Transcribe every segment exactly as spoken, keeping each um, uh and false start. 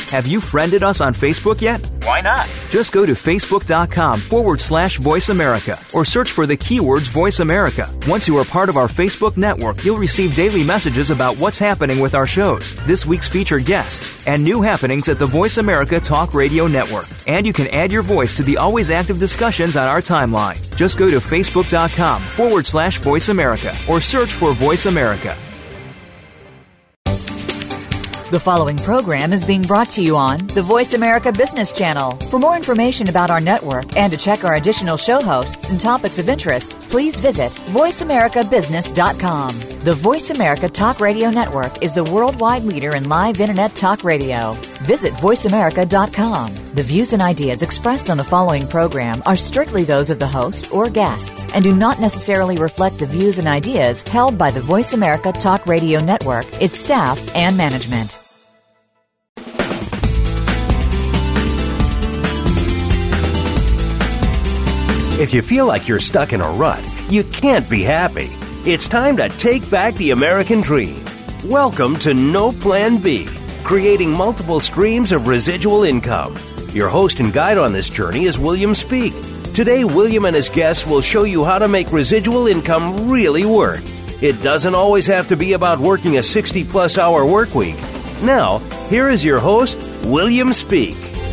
Have you friended us on Facebook yet? Why not? Just go to facebook.com forward slash Voice America or search for the keywords Voice America. Once you are part of our Facebook network, you'll receive daily messages about what's happening with our shows, this week's featured guests, and new happenings at the Voice America Talk Radio Network. And you can add your voice to the always active discussions on our timeline. Just go to facebook.com forward slash Voice America or search for Voice America. The following program is being brought to you on the Voice America Business Channel. For more information about our network and to check our additional show hosts and topics of interest, please visit voice america business dot com. The Voice America Talk Radio Network is the worldwide leader in live Internet talk radio. Visit voice america dot com. The views and ideas expressed on the following program are strictly those of the host or guests and do not necessarily reflect the views and ideas held by the Voice America Talk Radio Network, its staff, and management. If you feel like you're stuck in a rut, you can't be happy. It's time to take back the American dream. Welcome to No Plan B, creating multiple streams of residual income. Your host and guide on this journey is William Speak. Today, William and his guests will show you how to make residual income really work. It doesn't always have to be about working a sixty-plus hour work week. Now, here is your host, William Speak.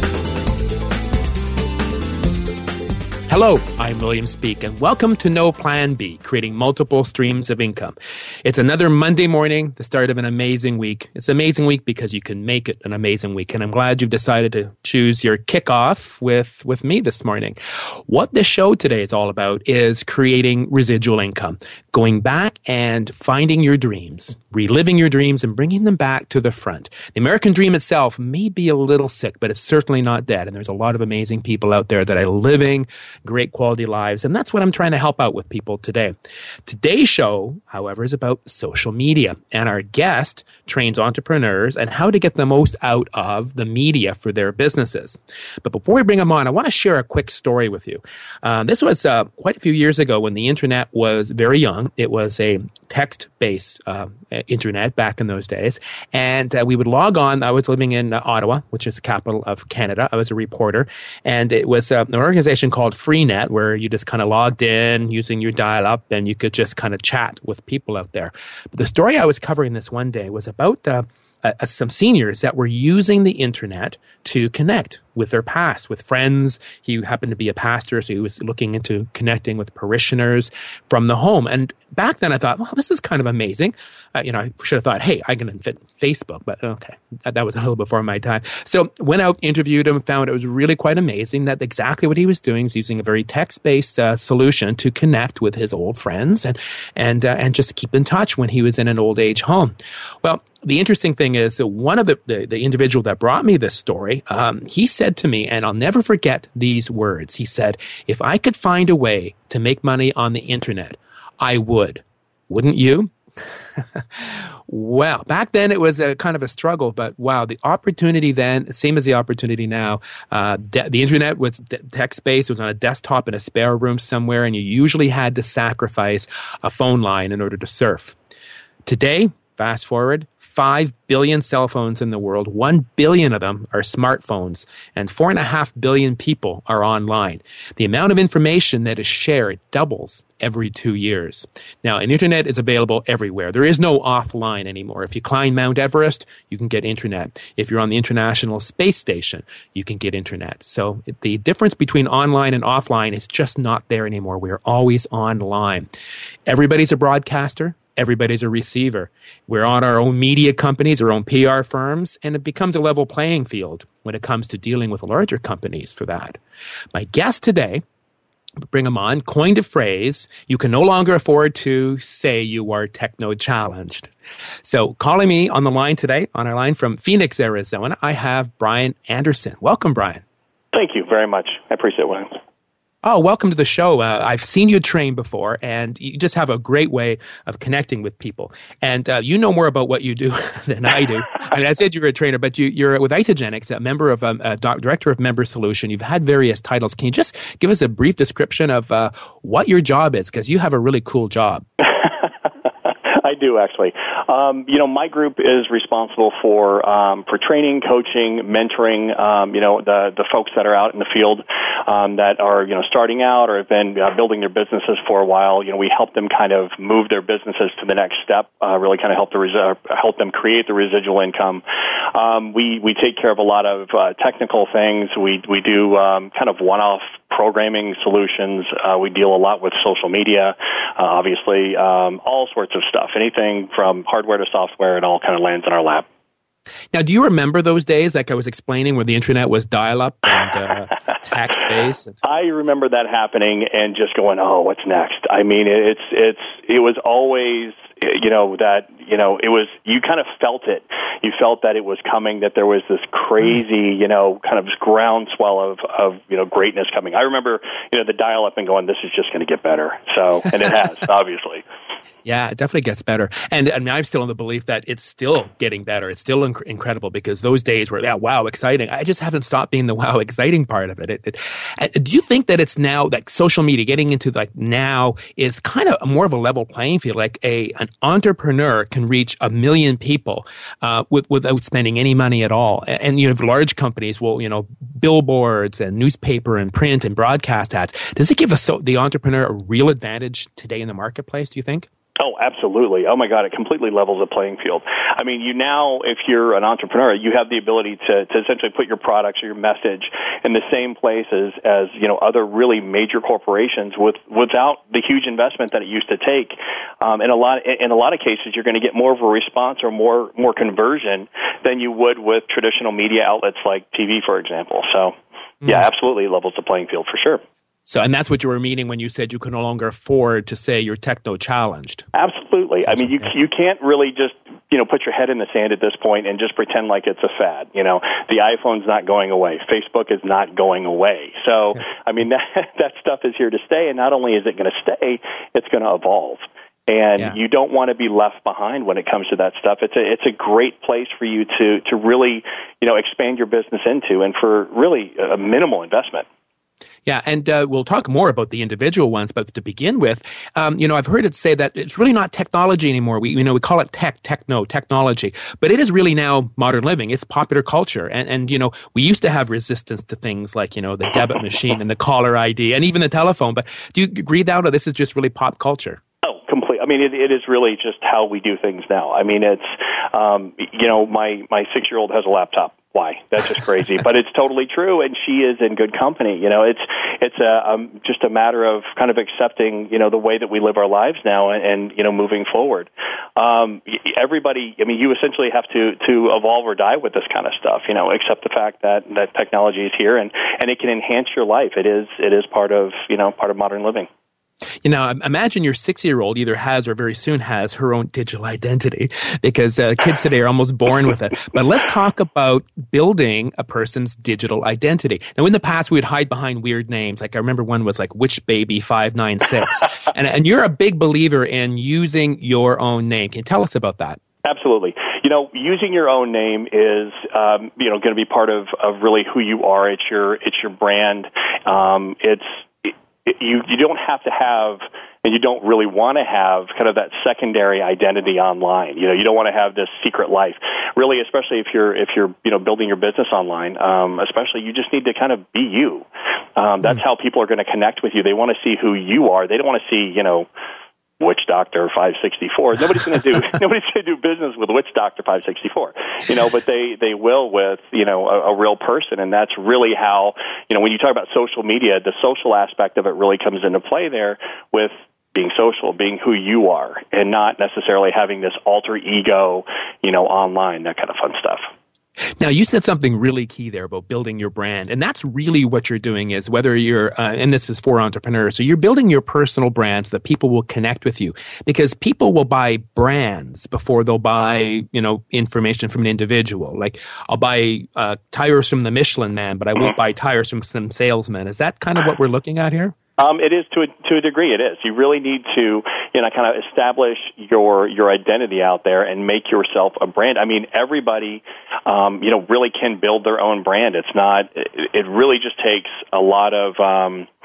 Hello, I'm William Speak, and welcome to No Plan B, creating multiple streams of income. It's another Monday morning, the start of an amazing week. It's an amazing week because you can make it an amazing week, and I'm glad you've decided to choose your kickoff with, with me this morning. What the show today is all about is creating residual income, going back and finding your dreams, reliving your dreams, and bringing them back to the front. The American dream itself may be a little sick, but it's certainly not dead, and there's a lot of amazing people out there that are living great quality lives, and that's what I'm trying to help out with people today. Today's show, however, is about social media, and our guest trains entrepreneurs and how to get the most out of the media for their businesses. But before we bring them on, I want to share a quick story with you. Uh, this was uh, quite a few years ago when the internet was very young. It was a text-based uh, internet back in those days, and uh, we would log on. I was living in uh, Ottawa, which is the capital of Canada. I was a reporter, and it was uh, an organization called Freenet, where you just kind of logged in using your dial-up, and you could just kind of chat with people out there. But the story I was covering this one day was about uh, uh, some seniors that were using the internet to connect with their past, with friends. He happened to be a pastor, so he was looking into connecting with parishioners from the home. And back then I thought, well, this is kind of amazing. Uh, you know, I should have thought, hey, I can invent Facebook, but okay, that, that was a little before my time. So went out, interviewed him, found it was really quite amazing that exactly what he was doing is using a very text-based uh, solution to connect with his old friends and and uh, and just keep in touch when he was in an old age home. Well, the interesting thing is that one of the, the, the individual that brought me this story, um, he said to me, and I'll never forget these words. He said, if I could find a way to make money on the internet, I would. Wouldn't you? Well, back then it was a kind of a struggle, but wow, the opportunity then, same as the opportunity now, uh, de- the internet was de- text-based, it was on a desktop in a spare room somewhere, and you usually had to sacrifice a phone line in order to surf. Today, fast forward, five billion cell phones in the world, one billion of them are smartphones, and four and a half billion people are online. The amount of information that is shared doubles every two years. Now, an internet is available everywhere. There is no offline anymore. If you climb Mount Everest, you can get internet. If you're on the International Space Station, you can get internet. So the difference between online and offline is just not there anymore. We're always online. Everybody's a broadcaster. Everybody's a receiver. We're on our own media companies, our own P R firms, and it becomes a level playing field when it comes to dealing with larger companies for that. My guest today, bring him on, coined a phrase, you can no longer afford to say you are techno-challenged. So calling me on the line today, on our line from Phoenix, Arizona, I have Brian Anderson. Welcome, Brian. Thank you very much. I appreciate it, William. Oh, welcome to the show. Uh, I've seen you train before, and you just have a great way of connecting with people. And uh, you know more about what you do than I do. I mean, I said you were a trainer, but you, you're with Isagenix, a member of um, a doc, director of Member Solution. You've had various titles. Can you just give us a brief description of uh, what your job is? Because you have a really cool job. I do. do, actually. Um, you know, my group is responsible for um, for training, coaching, mentoring, um, you know, the, the folks that are out in the field um, that are, you know, starting out or have been uh, building their businesses for a while. You know, we help them kind of move their businesses to the next step, uh, really kind of help, the res- help them create the residual income. Um, we, we take care of a lot of uh, technical things. We, we do um, kind of one-off programming solutions. Uh, we deal a lot with social media, uh, obviously, um, all sorts of stuff. Anything from hardware to software, it all kind of lands in our lap. Now, do you remember those days, like I was explaining, where the internet was dial-up and uh, text-based? I remember that happening and just going, "Oh, what's next?" I mean, it's it's it was always, you know, that you know it was you kind of felt it. You felt that it was coming. That there was this crazy, you know, kind of groundswell of of you know greatness coming. I remember, you know, the dial-up and going, "This is just going to get better." So, and it has, obviously. Yeah, it definitely gets better. And I mean, I'm still in the belief that it's still getting better. It's still inc- incredible because those days were, yeah, wow, exciting. I just haven't stopped being the wow, exciting part of it. it, it uh, do you think that it's now, like social media, getting into like now is kind of more of a level playing field? Like a an entrepreneur can reach a million people uh, with, without spending any money at all. And, and you know, large companies will, you know, billboards and newspaper and print and broadcast ads. Does it give us so, the entrepreneur a real advantage today in the marketplace, do you think? Oh, absolutely. Oh, my God, it completely levels the playing field. I mean, you now, if you're an entrepreneur, you have the ability to, to essentially put your products or your message in the same place as, as you know, other really major corporations with, without the huge investment that it used to take. Um, in a lot, in a lot of cases, you're going to get more of a response or more, more conversion than you would with traditional media outlets like T V, for example. So, mm. yeah, absolutely levels the playing field for sure. So, and that's what you were meaning when you said you can no longer afford to say you're techno-challenged. Absolutely. I mean, you you can't really just, you know, put your head in the sand at this point and just pretend like it's a fad. You know, the iPhone's not going away. Facebook is not going away. So, I mean, that, that stuff is here to stay, and not only is it going to stay, it's going to evolve. And yeah. you don't want to be left behind when it comes to that stuff. It's a it's a great place for you to to really, you know, expand your business into, and for really a minimal investment. Yeah, and uh, we'll talk more about the individual ones, but to begin with, um, you know, I've heard it say that it's really not technology anymore. We, you know, we call it tech, techno, technology, but it is really now modern living. It's popular culture, and and you know, we used to have resistance to things like, you know, the debit machine and the caller I D and even the telephone. But do you agree now that this is just really pop culture? Oh, complete. I mean, it, it is really just how we do things now. I mean, it's um, you know, my my six-year-old has a laptop. Why? That's just crazy, but it's totally true, and she is in good company. You know, it's it's a, um, just a matter of kind of accepting, you know, the way that we live our lives now, and, and you know, moving forward. Um, everybody, I mean, you essentially have to to evolve or die with this kind of stuff. You know, accept the fact that that technology is here, and, and it can enhance your life. It is it is part of you know part of modern living. You know, imagine your six-year-old either has or very soon has her own digital identity, because uh, kids today are almost born with it. But let's talk about building a person's digital identity. Now, in the past, we would hide behind weird names. Like I remember one was like Witch Baby five nine six. and, and you're a big believer in using your own name. Can you tell us about that? Absolutely. You know, using your own name is, um, you know, going to be part of, of really who you are. It's your it's your brand. Um, it's You you don't have to have, and you don't really want to have kind of that secondary identity online. You know, you don't want to have this secret life. Really, especially if you're if you're you know building your business online. Um, especially, you just need to kind of be you. Um, that's how people are going to connect with you. They want to see who you are. They don't want to see you know. Witch Doctor five sixty-four. Nobody's going to do nobody's going to do business with Witch Doctor five sixty-four. You know, but they they will with you know a, a real person, and that's really how you know when you talk about social media, the social aspect of it really comes into play there with being social, being who you are, and not necessarily having this alter ego, you know, online, that kind of fun stuff. Now, you said something really key there about building your brand, and that's really what you're doing is whether you're, uh, and this is for entrepreneurs, so you're building your personal brand so that people will connect with you, because people will buy brands before they'll buy, you know, information from an individual. Like, I'll buy uh, tires from the Michelin Man, but I won't buy tires from some salesman. Is that kind of what we're looking at here? Um, it is to a, to a degree. It is. You really need to, you know, kind of establish your your identity out there and make yourself a brand. I mean, everybody, um, you know, really can build their own brand. It's not. It, it really just takes a lot of. Um,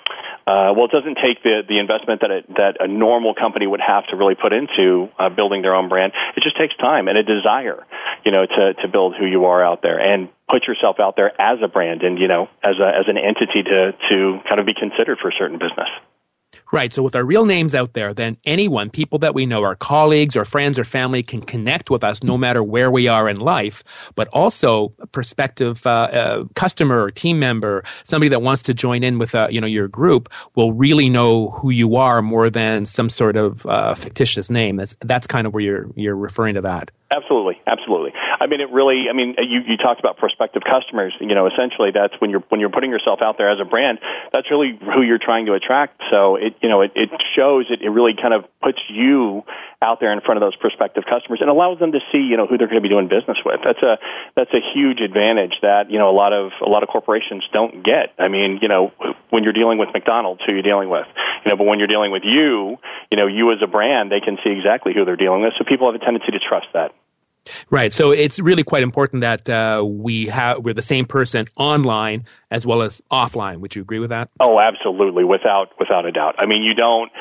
uh, well, it doesn't take the the investment that it, that a normal company would have to really put into uh, building their own brand. It just takes time and a desire, you know, to to build who you are out there and put yourself out there as a brand and, you know, as a as an entity to to kind of be considered for a certain business. Right. So with our real names out there, then anyone, people that we know, our colleagues or friends or family can connect with us no matter where we are in life, but also a prospective uh, uh, customer or team member, somebody that wants to join in with uh, you know, your group will really know who you are more than some sort of uh, fictitious name. That's that's kind of where you're you're referring to that. Absolutely, absolutely. I mean, it really. I mean, you, you talked about prospective customers. You know, essentially, that's when you're when you're putting yourself out there as a brand. That's really who you're trying to attract. So it, you know, it, it shows. It, it really kind of puts you out there in front of those prospective customers and allows them to see, you know, who they're going to be doing business with. That's a that's a huge advantage that, you know, a lot of a lot of corporations don't get. I mean, you know, when you're dealing with McDonald's, who you're dealing with, you know, but when you're dealing with you, you know, you as a brand, they can see exactly who they're dealing with. So people have a tendency to trust that. Right. So it's really quite important that uh, we have we're the same person online as well as offline. Would you agree with that? Oh, absolutely, without without a doubt. I mean, you don't.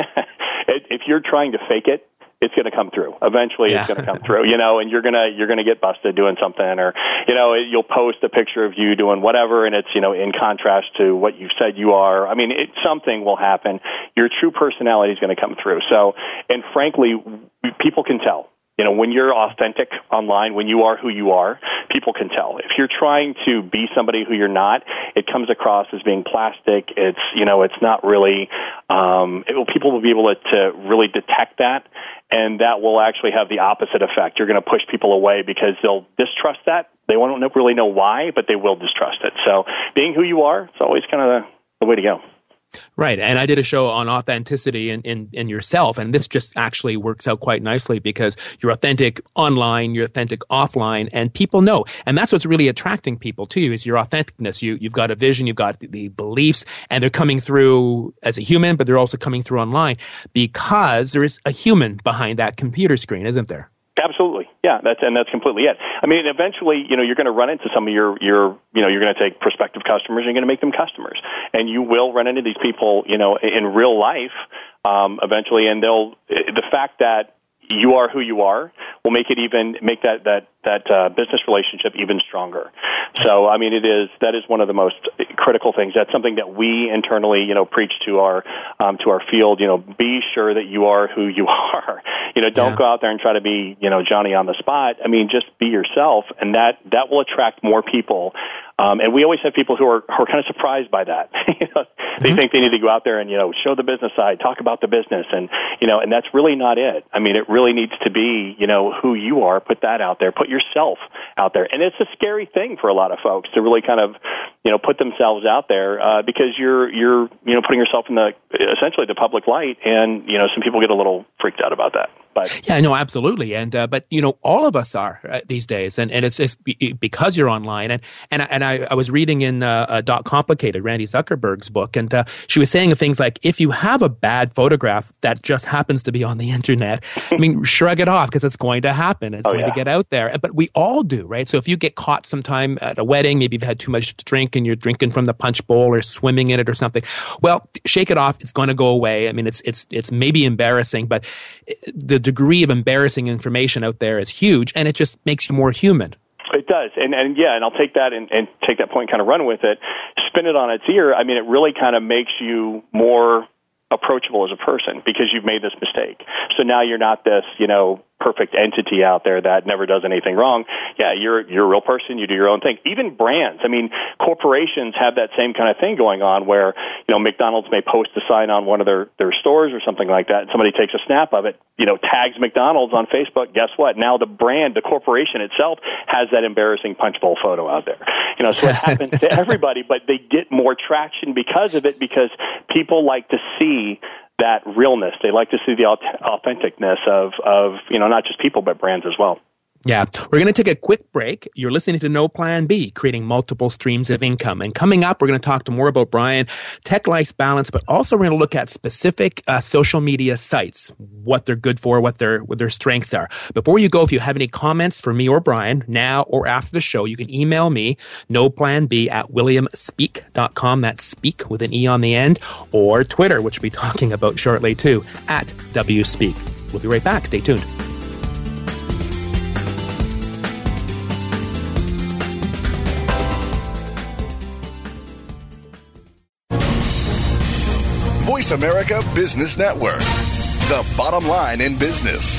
If you're trying to fake it, it's going to come through. Eventually, yeah. It's going to come through. You know, and you're gonna you're gonna get busted doing something, or you know, you'll post a picture of you doing whatever, and it's, you know, in contrast to what you've said you are. I mean, it, something will happen. Your true personality is going to come through. So, and frankly, people can tell. You know, when you're authentic online, when you are who you are, people can tell. If you're trying to be somebody who you're not, it comes across as being plastic. It's, you know, it's not really, um, it will, people will be able to, to really detect that, and that will actually have the opposite effect. You're going to push people away because they'll distrust that. They won't really know why, but they will distrust it. So being who you are, it's always kind of the, the way to go. Right. And I did a show on authenticity in, in, in yourself. And this just actually works out quite nicely because you're authentic online, you're authentic offline, and people know. And that's what's really attracting people to you is your authenticness. You, you've got a vision, you've got the, the beliefs, and they're coming through as a human, but they're also coming through online because there is a human behind that computer screen, isn't there? Absolutely. Yeah, that's and that's completely it. I mean, eventually, you know, you're going to run into some of your, your you know, you're going to take prospective customers and you're going to make them customers. And you will run into these people, you know, in real life um, eventually, and they'll, the fact that you are who you are will make it even, make that, that, that uh, business relationship even stronger. So, I mean, it is, that is one of the most critical things. That's something that we internally, you know, preach to our, um, to our field, you know, be sure that you are who you are. You know, don't yeah. go out there and try to be, you know, Johnny on the spot. I mean, just be yourself, and that, that will attract more people. Um, and we always have people who are, who are kind of surprised by that. you know, they mm-hmm. think they need to go out there and, you know, show the business side, talk about the business, and, you know, and that's really not it. I mean, it really needs to be, you know, who you are, put that out there, put yourself out there. And it's a scary thing for a lot of folks to really kind of, you know, put themselves out there, uh, because you're, you're, you know, putting yourself in the, essentially the public light, and, you know, some people get a little freaked out about that. But yeah, no, absolutely, and uh, but you know, all of us are uh, these days, and, and it's, it's because you're online. And and and I, I was reading in uh, uh, Dot Complicated, Randy Zuckerberg's book, and uh, she was saying things like, if you have a bad photograph that just happens to be on the internet, I mean, shrug it off because it's going to happen. It's oh, going yeah. to get out there. But we all do, right? So if you get caught sometime at a wedding, maybe you've had too much to drink and you're drinking from the punch bowl or swimming in it or something, well, shake it off. It's going to go away. I mean, it's it's it's maybe embarrassing, but the degree of embarrassing information out there is huge, and it just makes you more human. It does, and and yeah, and I'll take that and, and take that point and kind of run with it, spin it on its ear. I mean, it really kind of makes you more approachable as a person because you've made this mistake. So now you're not this, you know, perfect entity out there that never does anything wrong. Yeah, you're you're a real person. You do your own thing. Even brands. I mean, corporations have that same kind of thing going on where, you know, McDonald's may post a sign on one of their, their stores or something like that, and somebody takes a snap of it, you know, tags McDonald's on Facebook. Guess what? Now the brand, the corporation itself, has that embarrassing punch bowl photo out there. You know, so it happens to everybody, but they get more traction because of it, because people like to see that realness. They like to see the authenticness of, of, you know, not just people, but brands as well. Yeah, we're going to take a quick break. You're listening to No Plan B, creating multiple streams of income. And coming up, we're going to talk to more about Brian, Tech Life Balance, but also we're going to look at specific uh, social media sites, what they're good for, what their what their strengths are. Before you go, if you have any comments for me or Brian, now or after the show, you can email me, noplanb at william speak dot com. That's speak with an E on the end, or Twitter, which we'll be talking about shortly too, at WSpeak. We'll be right back. Stay tuned. Voice America Business Network, the bottom line in business.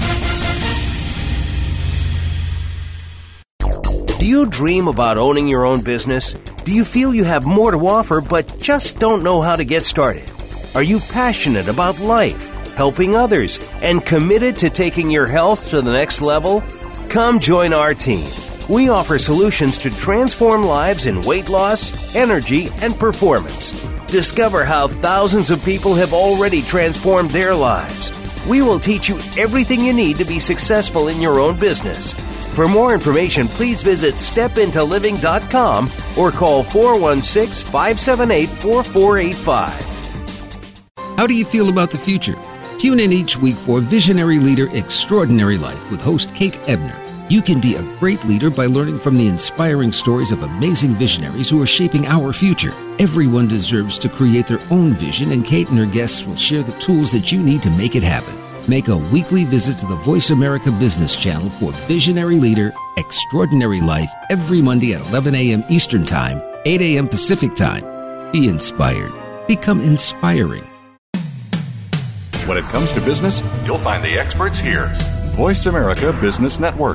Do you dream about owning your own business? Do you feel you have more to offer but just don't know how to get started? Are you passionate about life, helping others, and committed to taking your health to the next level? Come join our team. We offer solutions to transform lives in weight loss, energy, and performance. Discover how thousands of people have already transformed their lives. We will teach you everything you need to be successful in your own business. For more information, please visit step into living dot com or call four one six, five seven eight, four four eight five. How do you feel about the future? Tune in each week for Visionary Leader Extraordinary Life with host Kate Ebner. You can be a great leader by learning from the inspiring stories of amazing visionaries who are shaping our future. Everyone deserves to create their own vision, and Kate and her guests will share the tools that you need to make it happen. Make a weekly visit to the Voice America Business Channel for Visionary Leader Extraordinary Life every Monday at eleven a.m. Eastern Time, eight a.m. Pacific Time. Be inspired. Become inspiring. When it comes to business, you'll find the experts here. Voice America Business Network.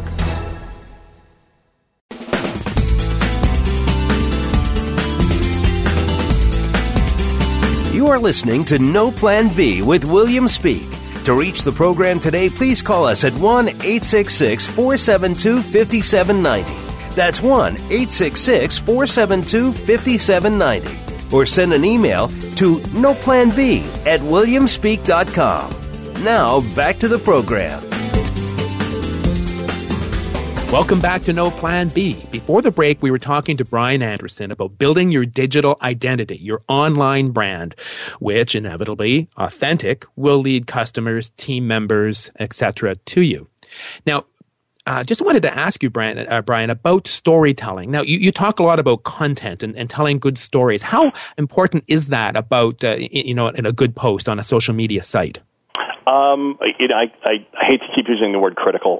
You are listening to No Plan B with William Speak. To reach the program today, please call us at one eight six six, four seven two, five seven nine zero. That's one eight six six, four seven two, five seven nine zero. Or send an email to noplanb at william speak dot com. Now, back to the program. Welcome back to No Plan B. Before the break, we were talking to Brian Anderson about building your digital identity, your online brand, which inevitably, authentic, will lead customers, team members, et cetera to you. Now, uh, just wanted to ask you, Brian, uh, Brian, about storytelling. Now, you, you talk a lot about content and, and telling good stories. How important is that about, uh, you know, in a good post on a social media site? Um, you know, I, I, I hate to keep using the word critical,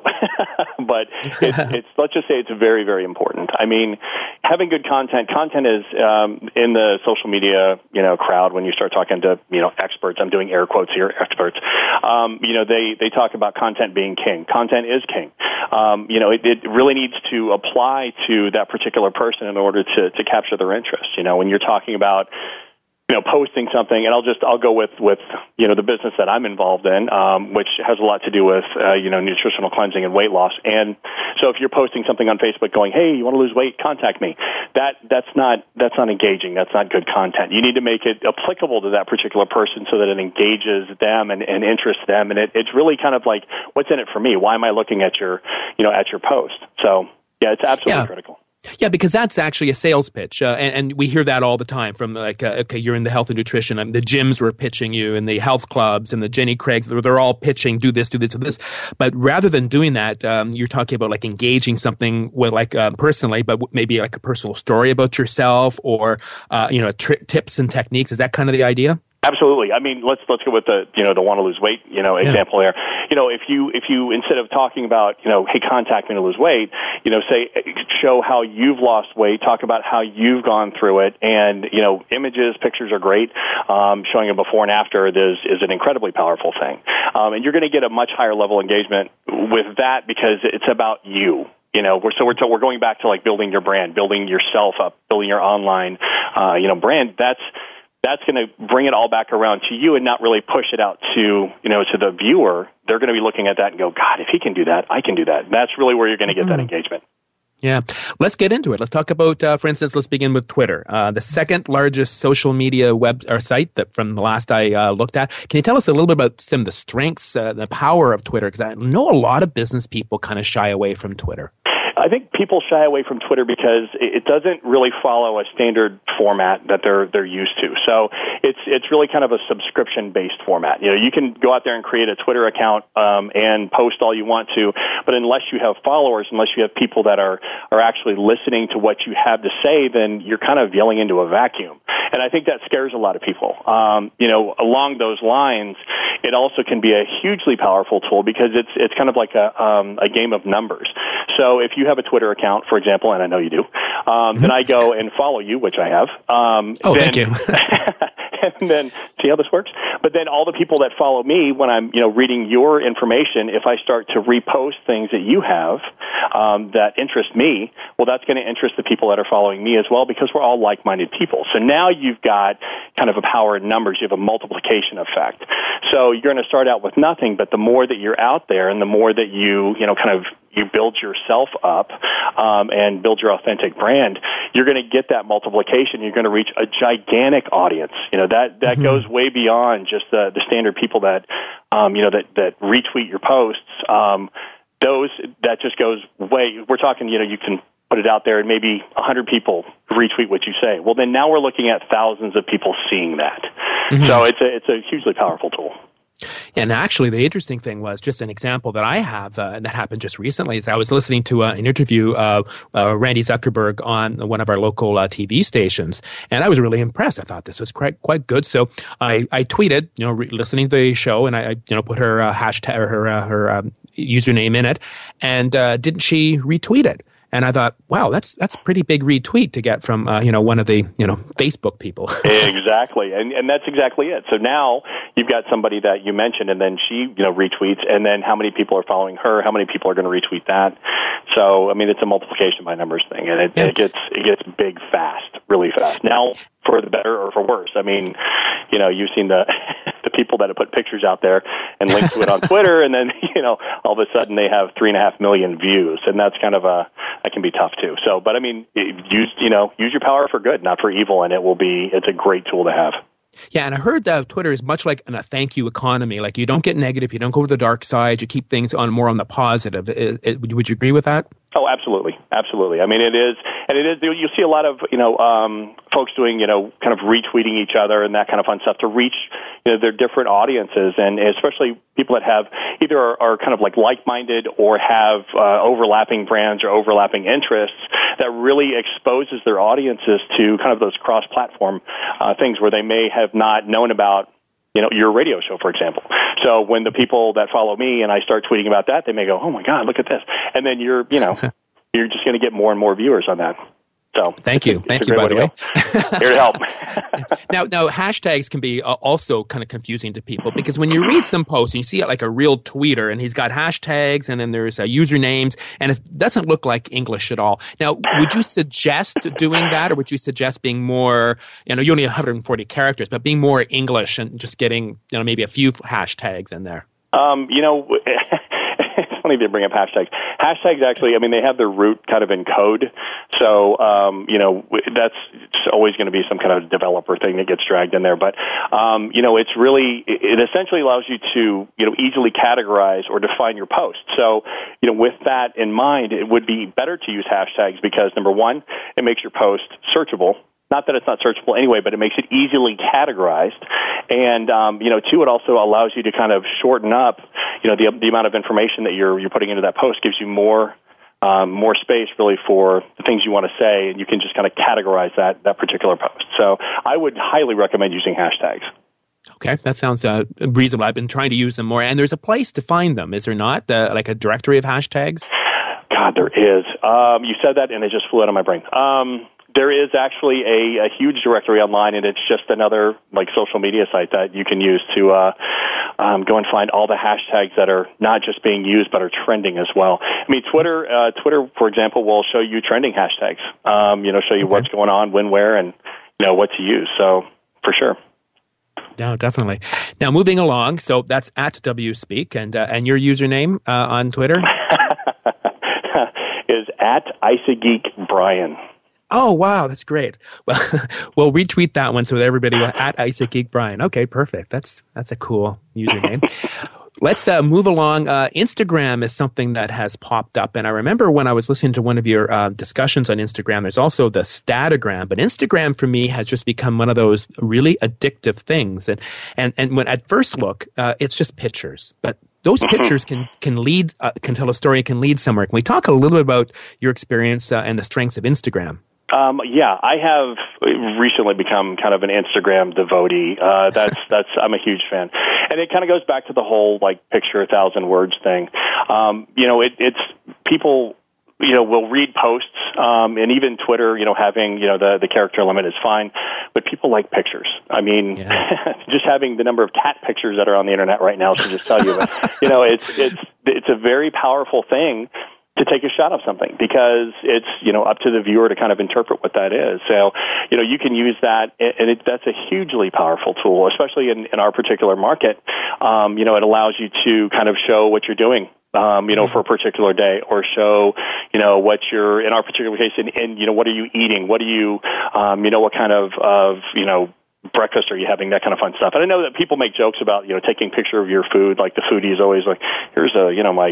but it's, it's, let's just say it's very, very important. I mean, having good content, content is, um, in the social media, you know, crowd, when you start talking to, you know, experts, I'm doing air quotes here, experts, um, you know, they, they talk about content being king. Content is king. Um, you know, it, it really needs to apply to that particular person in order to, to capture their interest. You know, when you're talking about, you know, posting something, and I'll just, I'll go with, with, you know, the business that I'm involved in, um, which has a lot to do with, uh, you know, nutritional cleansing and weight loss. And so if you're posting something on Facebook going, hey, you want to lose weight, contact me. That, that's not, that's not engaging. That's not good content. You need to make it applicable to that particular person so that it engages them and, and interests them. And it, it's really kind of like, what's in it for me? Why am I looking at your, you know, at your post? So yeah, it's absolutely yeah. critical. Yeah, because that's actually a sales pitch, uh, and, and we hear that all the time from like, uh, okay, you're in the health and nutrition, um, the gyms were pitching you, and the health clubs, and the Jenny Craigs, they're, they're all pitching, do this, do this, do this. But rather than doing that, um, you're talking about like engaging something with like uh, personally, but maybe like a personal story about yourself, or uh, you know, tri- tips and techniques. Is that kind of the idea? Absolutely. I mean, let's let's go with the you know the want to lose weight you know example yeah. there. You know, if you if you instead of talking about you know hey contact me to lose weight, you know say show how you've lost weight, talk about how you've gone through it, and you know images, pictures are great. Um, showing a before and after is is an incredibly powerful thing, um, and you're going to get a much higher level engagement with that because it's about you. You know, we're so we're we're going back to like building your brand, building yourself up, building your online uh, you know brand. That's That's going to bring it all back around to you and not really push it out to, you know, to the viewer. They're going to be looking at that and go, God, if he can do that, I can do that. And that's really where you're going to get mm-hmm. that engagement. Yeah. Let's get into it. Let's talk about, uh, for instance, let's begin with Twitter, uh, the second largest social media web or site that from the last I uh, looked at. Can you tell us a little bit about some of the strengths, uh, the power of Twitter? Because I know a lot of business people kind of shy away from Twitter. I think people shy away from Twitter because it doesn't really follow a standard format that they're they're used to. So it's it's really kind of a subscription-based format. You know, you can go out there and create a Twitter account um, and post all you want to, but unless you have followers, unless you have people that are are actually listening to what you have to say, then you're kind of yelling into a vacuum. And I think that scares a lot of people. Um, you know, along those lines, it also can be a hugely powerful tool because it's it's kind of like a um, a game of numbers. So if you have a Twitter account, for example, and I know you do, um, mm-hmm. then I go and follow you, which I have. Um, oh, then, thank you. and then see how this works. But then all the people that follow me, when I'm you know reading your information, if I start to repost things that you have um, that interest me, well, that's going to interest the people that are following me as well because we're all like-minded people. So now you've got kind of a power in numbers. You have a multiplication effect. So you're going to start out with nothing, but the more that you're out there and the more that you you know kind of you build yourself up um, and build your authentic brand, you're going to get that multiplication. You're going to reach a gigantic audience. You know that that mm-hmm. goes way beyond just the, the standard people that um, you know that that retweet your posts. Um, those that just goes way. We're talking. You know, you can put it out there and maybe one hundred people retweet what you say. Well, then now we're looking at thousands of people seeing that. Mm-hmm. So it's a it's a hugely powerful tool. And actually, the interesting thing was just an example that I have uh, that happened just recently. Is I was listening to uh, an interview of uh, Randy Zuckerberg on one of our local uh, T V stations, and I was really impressed. I thought this was quite quite good. So I, I tweeted, you know, re- listening to the show, and I, I you know put her uh, hashtag or her uh, her um, username in it, and uh, didn't she retweet it? And I thought, wow, that's that's a pretty big retweet to get from uh, you know one of the you know Facebook people. Exactly, and and that's exactly it. So now you've got somebody that you mentioned, and then she you know retweets, and then how many people are following her? How many people are going to retweet that? So I mean, it's a multiplication by numbers thing, and it, yeah. it gets it gets big fast, really fast. Now, for the better or for worse. I mean, you know, you've seen the the people that have put pictures out there and linked to it on Twitter, and then you know all of a sudden they have three and a half million views, and that's kind of a that can be tough too. So, but I mean, use you know use your power for good, not for evil, and it will be it's a great tool to have. Yeah, and I heard that Twitter is much like a thank you economy. Like you don't get negative, you don't go to the dark side, you keep things on more on the positive. It, it, would you agree with that? Oh, absolutely, absolutely. I mean, it is, and it is. You see a lot of you know um, folks doing you know kind of retweeting each other and that kind of fun stuff to reach you know their different audiences, and especially people that have either are, are kind of like like-minded or have uh, overlapping brands or overlapping interests that really exposes their audiences to kind of those cross-platform uh, things where they may have not known about. You know, your radio show, for example. So when the people that follow me and I start tweeting about that, they may go, "Oh my God, look at this!" And then you're, you know, you're just going to get more and more viewers on that. So thank you, thank you. By the way, here to help. now, now hashtags can be uh, also kind of confusing to people because when you read some posts and you see it like a real tweeter and he's got hashtags and then there's uh, usernames and it doesn't look like English at all. Now, would you suggest doing that, or would you suggest being more? You know, you only have one hundred forty characters, but being more English and just getting you know maybe a few hashtags in there. Um, you know. It's funny they bring up hashtags. Hashtags actually, I mean, they have their root kind of in code. So, um, you know, that's always going to be some kind of developer thing that gets dragged in there. But, um, you know, it's really, it essentially allows you to, you know, easily categorize or define your post. So, you know, with that in mind, it would be better to use hashtags because, number one, it makes your post searchable. Not that it's not searchable anyway, but it makes it easily categorized. And, um, you know, two, it also allows you to kind of shorten up, you know, the, the amount of information that you're, you're putting into that post gives you more, um, more space really for the things you want to say, and you can just kind of categorize that, that particular post. So I would highly recommend using hashtags. Okay, that sounds uh, reasonable. I've been trying to use them more, and there's a place to find them, is there not? Uh, like a directory of hashtags? God, there is. Um, you said that, and it just flew out of my brain. Um, There is actually a, a huge directory online, and it's just another like social media site that you can use to uh, um, go and find all the hashtags that are not just being used but are trending as well. I mean, Twitter, uh, Twitter, for example, will show you trending hashtags. Um, you know, show you okay. what's going on, when, where, and you know what to use. So for sure. No, definitely. Now, moving along, so that's at WSpeak, and uh, and your username uh, on Twitter is at IsaGeekBrian. Oh, wow. That's great. Well, we'll retweet that one so that everybody will, at IsaGeekBrian. Okay, perfect. That's that's a cool username. Let's uh, move along. Uh, Instagram is something that has popped up. And I remember when I was listening to one of your uh, discussions on Instagram, there's also the Statagram. But Instagram for me has just become one of those really addictive things. And and, and when at first look, uh, it's just pictures. But those pictures can can lead, uh, can tell a story, can lead somewhere. Can we talk a little bit about your experience uh, and the strengths of Instagram? Um, yeah, I have recently become kind of an Instagram devotee. Uh, that's, that's, I'm a huge fan. And it kind of goes back to the whole, like, picture a thousand words thing. Um, you know, it, it's, people, you know, will read posts, um, and even Twitter, you know, having, you know, the, the character limit is fine, but people like pictures. I mean, yeah. Just having the number of cat pictures that are on the internet right now should just tell you that, you know, it's, it's, it's a very powerful thing to take a shot of something, because it's, you know, up to the viewer to kind of interpret what that is. So, you know, you can use that, and it, that's a hugely powerful tool, especially in, in our particular market. Um, you know, it allows you to kind of show what you're doing, um, you know, for a particular day, or show, you know, what you're, in our particular case, in, in you know, what are you eating? What do you, um, you know, what kind of, of, you know, breakfast are you having, that kind of fun stuff. And I know that people make jokes about, you know, taking a picture of your food, like the foodie is always like, here's a, you know, my,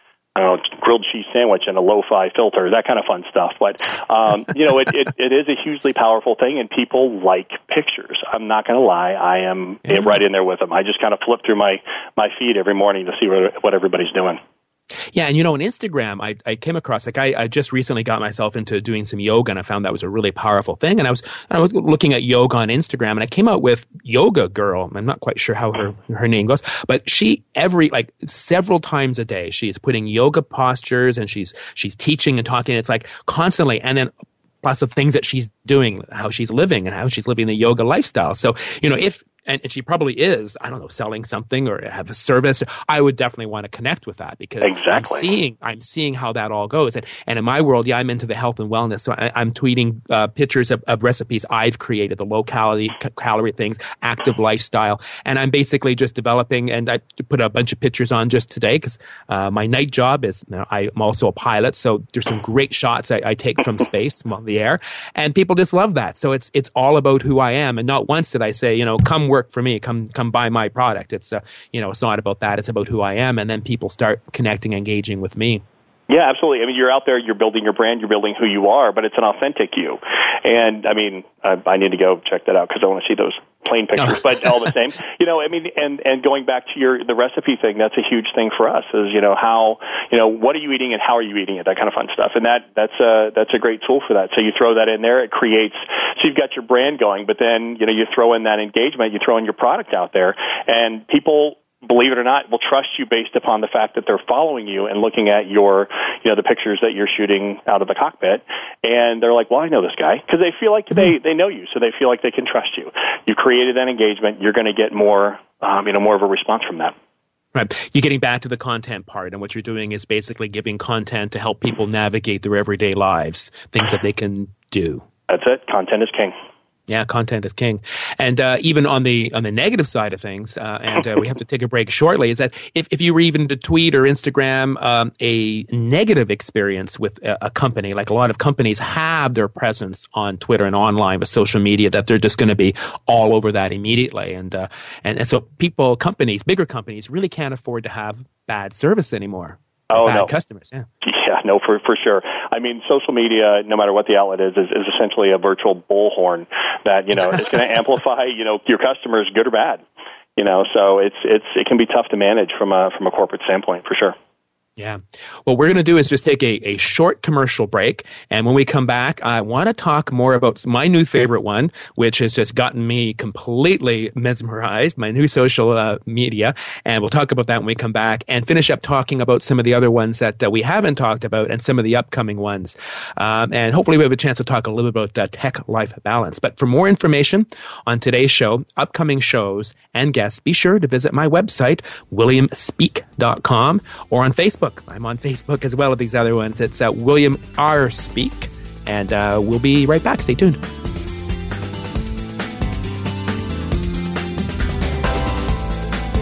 I don't know, grilled cheese sandwich and a lo-fi filter, that kind of fun stuff. But, um, you know, it, it, it is a hugely powerful thing, and people like pictures. I'm not going to lie. I am mm-hmm. right in there with them. I just kind of flip through my, my feed every morning to see what, what everybody's doing. Yeah, and you know, on Instagram, I, I came across, like, I, I just recently got myself into doing some yoga, and I found that was a really powerful thing. And I was I was looking at yoga on Instagram, and I came out with Yoga Girl. I'm not quite sure how her, her name goes, but she, every, like, several times a day, she is putting yoga postures, and she's she's teaching and talking. It's like constantly, and then plus the things that she's doing, how she's living, and how she's living the yoga lifestyle. So, you know, if And, and she probably is, I don't know, selling something or have a service, I would definitely want to connect with that, because exactly. I'm seeing I'm seeing how that all goes. And, and in my world, yeah, I'm into the health and wellness. So I, I'm tweeting uh, pictures of, of recipes I've created, the low calorie, c- calorie things, active lifestyle. And I'm basically just developing, and I put a bunch of pictures on just today, because uh, my night job is, you know, I'm also a pilot. So there's some great shots I, I take from space, from the air. And people just love that. So it's it's all about who I am. And not once did I say, you know, come work for me, come come buy my product. It's uh, you know, it's not about that. It's about who I am, and then people start connecting, engaging with me. Yeah, absolutely. I mean, you're out there, you're building your brand, you're building who you are, but it's an authentic you. And I mean, I, I need to go check that out, because I want to see those plain pictures. Oh. But all the same, you know, I mean, and and going back to your the recipe thing, that's a huge thing for us. Is, you know, how, you know, what are you eating and how are you eating it? That kind of fun stuff. And that that's a that's a great tool for that. So you throw that in there, it creates. So you've got your brand going, but then, you know, you throw in that engagement, you throw in your product out there, and people, believe it or not, will trust you based upon the fact that they're following you and looking at your, you know, the pictures that you're shooting out of the cockpit. And they're like, well, I know this guy, because they feel like they, they know you. So they feel like they can trust you. You created that engagement. You're going to get more, um, you know, more of a response from that. Right. You're getting back to the content part, and what you're doing is basically giving content to help people navigate their everyday lives, things that they can do. That's it. Content is king. Yeah, content is king. And uh, even on the on the negative side of things, uh, and uh, we have to take a break shortly, is that if, if you were even to tweet or Instagram um, a negative experience with a, a company, like a lot of companies have their presence on Twitter and online with social media, that they're just going to be all over that immediately. And, uh, and and so people, companies, bigger companies really can't afford to have bad service anymore. Oh, bad no. customers, yeah. Yeah, no, for for sure. I mean, social media, no matter what the outlet is, is, is essentially a virtual bullhorn that, you know, is going to amplify, you know, your customers, good or bad. You know, so it's it's it can be tough to manage from a from a corporate standpoint, for sure. Yeah. What we're going to do is just take a, a short commercial break. And when we come back, I want to talk more about my new favorite one, which has just gotten me completely mesmerized, my new social uh, media. And we'll talk about that when we come back, and finish up talking about some of the other ones that uh, we haven't talked about, and some of the upcoming ones. Um, and hopefully we have a chance to talk a little bit about uh, tech-life balance. But for more information on today's show, upcoming shows, and guests, be sure to visit my website, william speak dot com, or on Facebook. I'm on Facebook as well as these other ones. It's uh, William R. Speak. And uh, we'll be right back. Stay tuned.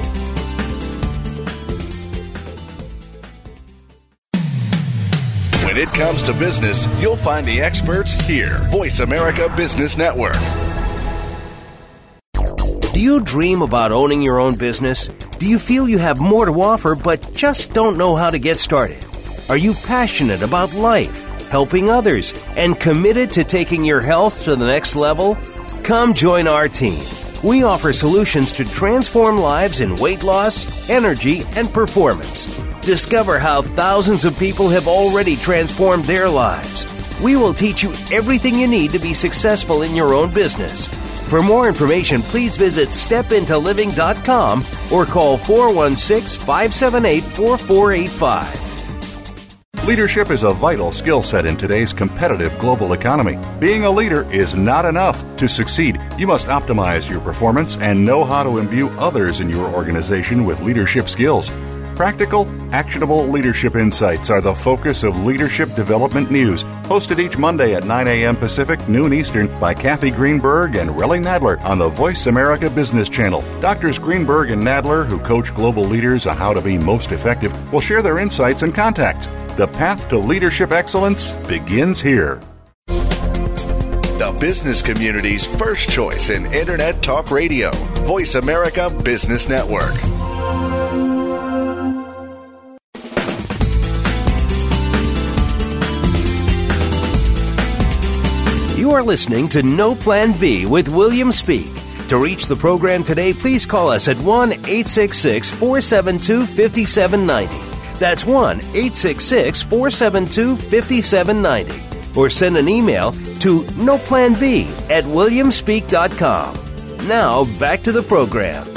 When When it comes to business, you'll find the experts here. Voice America Business Network. Do you dream about owning your own business? Do you feel you have more to offer but just don't know how to get started? Are you passionate about life, helping others, and committed to taking your health to the next level? Come join our team. We offer solutions to transform lives in weight loss, energy, and performance. Discover how thousands of people have already transformed their lives. We will teach you everything you need to be successful in your own business. For more information, please visit step into living dot com or call four one six, five seven eight, four four eight five. Leadership is a vital skill set in today's competitive global economy. Being a leader is not enough. To succeed, you must optimize your performance and know how to imbue others in your organization with leadership skills. Practical, actionable leadership insights are the focus of Leadership Development News, hosted each Monday at nine a.m. Pacific, noon Eastern, by Kathy Greenberg and Relly Nadler on the Voice America Business Channel. Doctors Greenberg and Nadler, who coach global leaders on how to be most effective, will share their insights and contacts. The path to leadership excellence begins here. The business community's first choice in Internet Talk Radio. Voice America Business Network. You are listening to No Plan B with William Speak. To reach the program today, please call us at one eight six six, four seven two, five seven nine zero. That's one eight six six, four seven two, five seven nine zero. Or send an email to noplanb at william speak dot com. Now, back to the program.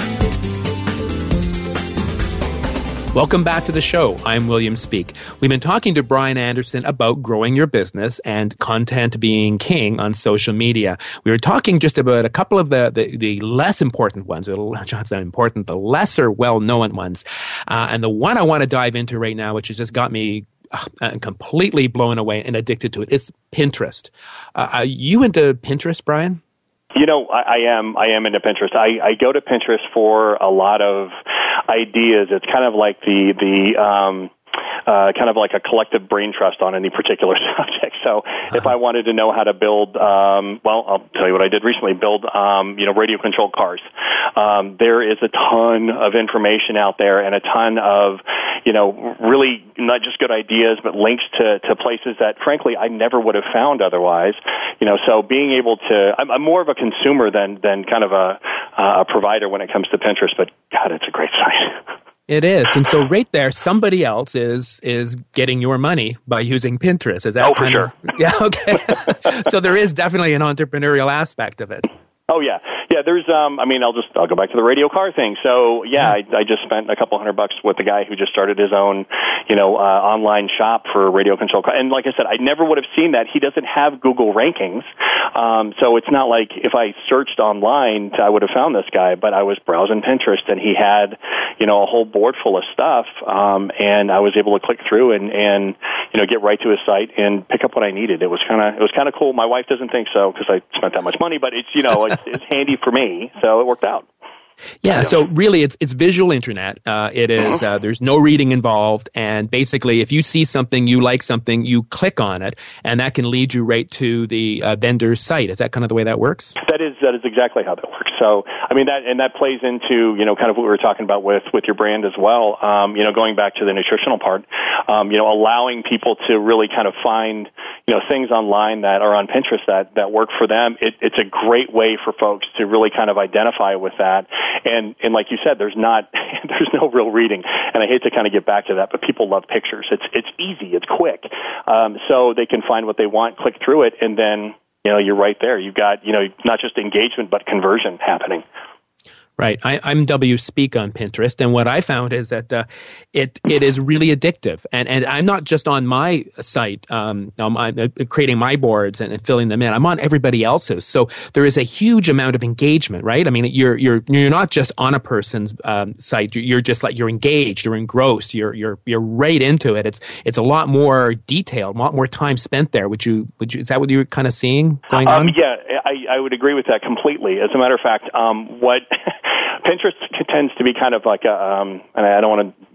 Welcome back to the show. I'm William Speak. We've been talking to Brian Anderson about growing your business and content being king on social media. We were talking just about a couple of the, the, the less important ones, the not important, the lesser well-known ones. Uh, and the one I want to dive into right now, which has just got me uh, completely blown away and addicted to it, is Pinterest. Uh, are you into Pinterest, Brian? You know, I, I am. I am into Pinterest. I, I go to Pinterest for a lot of ideas. It's kind of like the the um, uh, kind of like a collective brain trust on any particular subject. So, uh-huh. if I wanted to know how to build, um, well, I'll tell you what I did recently: build, um, you know, radio-controlled cars. Um, there is a ton of information out there, and a ton of, you know, really not just good ideas, but links to, to places that, frankly, I never would have found otherwise. You know, so being able to, I'm, I'm more of a consumer than than kind of a, a provider when it comes to Pinterest, but God, it's a great site. It is. And so right there, somebody else is is getting your money by using Pinterest. Is that oh, kind for of, sure. Yeah, okay. So there is definitely an entrepreneurial aspect of it. Oh, yeah. Yeah, there's, um, I mean, I'll just, I'll go back to the radio car thing. So, yeah, I, I just spent a couple hundred bucks with a guy who just started his own, you know, uh, online shop for radio control car. And like I said, I never would have seen that. He doesn't have Google rankings. Um, so it's not like if I searched online, I would have found this guy, but I was browsing Pinterest and he had, you know, a whole board full of stuff. Um, and I was able to click through and, and, you know, get right to his site and pick up what I needed. It was kind of, it was kind of cool. My wife doesn't think so because I spent that much money, but it's, you know, it's, it's handy for me, so it worked out. Yeah, so really it's it's visual internet. Uh, it is, mm-hmm. uh, there's no reading involved, and basically if you see something, you like something, you click on it, and that can lead you right to the uh, vendor's site. Is that kind of the way that works? That is that is exactly how that works. So, I mean, that and that plays into, you know, kind of what we were talking about with, with your brand as well. Um, you know, going back to the nutritional part, um, you know, allowing people to really kind of find, you know, things online that are on Pinterest that, that work for them. It, it's a great way for folks to really kind of identify with that. And and like you said, there's not there's no real reading, and I hate to kind of get back to that, but people love pictures. It's it's easy, it's quick, um, so they can find what they want, click through it, and then you know you're right there. You've got you know not just engagement but conversion happening. Right. I, I'm W Speak on Pinterest, and what I found is that uh, it it is really addictive. And and I'm not just on my site, um, I'm, I'm creating my boards and, and filling them in. I'm on everybody else's. So there is a huge amount of engagement, right? I mean, you're you're you're not just on a person's um, site. You're just like you're engaged, you're engrossed, you're you're you're right into it. It's it's a lot more detailed, a lot more time spent there. Would you would you? Is that what you're kind of seeing going um, on? Yeah, I, I would agree with that completely. As a matter of fact, um, what Pinterest tends to be kind of like a, um, and I don't want to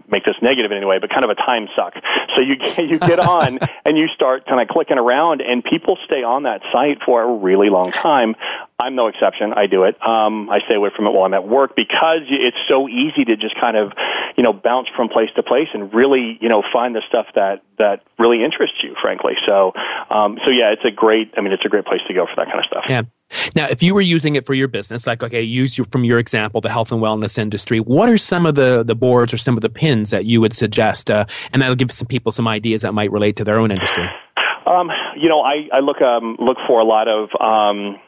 make this negative in any way, but kind of a time suck. So you you get on and you start kind of clicking around, and people stay on that site for a really long time. I'm no exception. I do it. Um, I stay away from it while I'm at work because it's so easy to just kind of, you know, bounce from place to place and really, you know, find the stuff that, that really interests you, frankly. So, um, so yeah, it's a great, I mean, it's a great place to go for that kind of stuff. Yeah. Now, if you were using it for your business, like, okay, use your, from your example, the health and wellness industry, what are some of the, the boards or some of the pins that you would suggest? Uh, and that'll give some people some ideas that might relate to their own industry. Um, you know, I, I look, um, look for a lot of, um,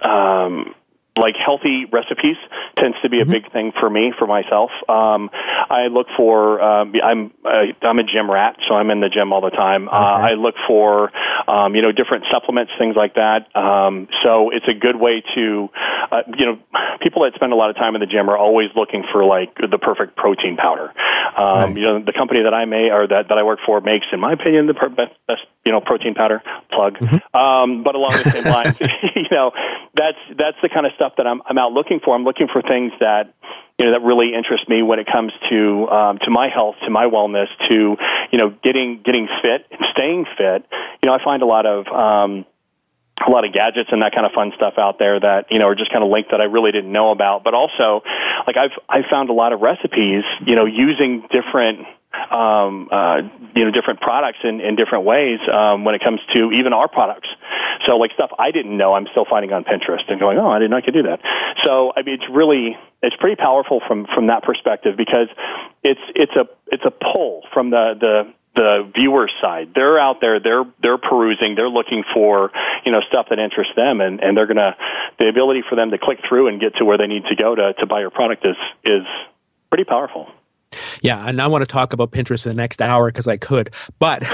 Um, like healthy recipes tends to be a mm-hmm. big thing for me, for myself. Um, I look for, um, I'm, uh, I'm a gym rat, so I'm in the gym all the time. Okay. Uh, I look for, um, you know, different supplements, things like that. Um, so it's a good way to, uh, you know, people that spend a lot of time in the gym are always looking for like the perfect protein powder. Um, right. You know, the company that I may, or that, that I work for makes, in my opinion, the per- best, best, you know, protein powder plug. Mm-hmm. Um, but along the same lines, you know, that's, that's the kind of stuff that I'm, I'm out looking for. I'm looking for things that, you know, that really interest me when it comes to, um, to my health, to my wellness, to, you know, getting, getting fit and staying fit. You know, I find a lot of, um, a lot of gadgets and that kind of fun stuff out there that, you know, are just kind of linked that I really didn't know about. But also, like I've, I've found a lot of recipes, you know, using different, um, uh, you know, different products in, in different ways, um, when it comes to even our products. So like stuff I didn't know, I'm still finding on Pinterest and going, oh, I didn't know I could do that. So, I mean, it's really, it's pretty powerful from, from that perspective because it's, it's a, it's a pull from the, the, the viewer side. They're out there, they're, they're perusing, they're looking for, you know, stuff that interests them, and, and they're gonna, the ability for them to click through and get to where they need to go to, to buy your product is, is pretty powerful. Yeah, and I want to talk about Pinterest for the next hour because I could, but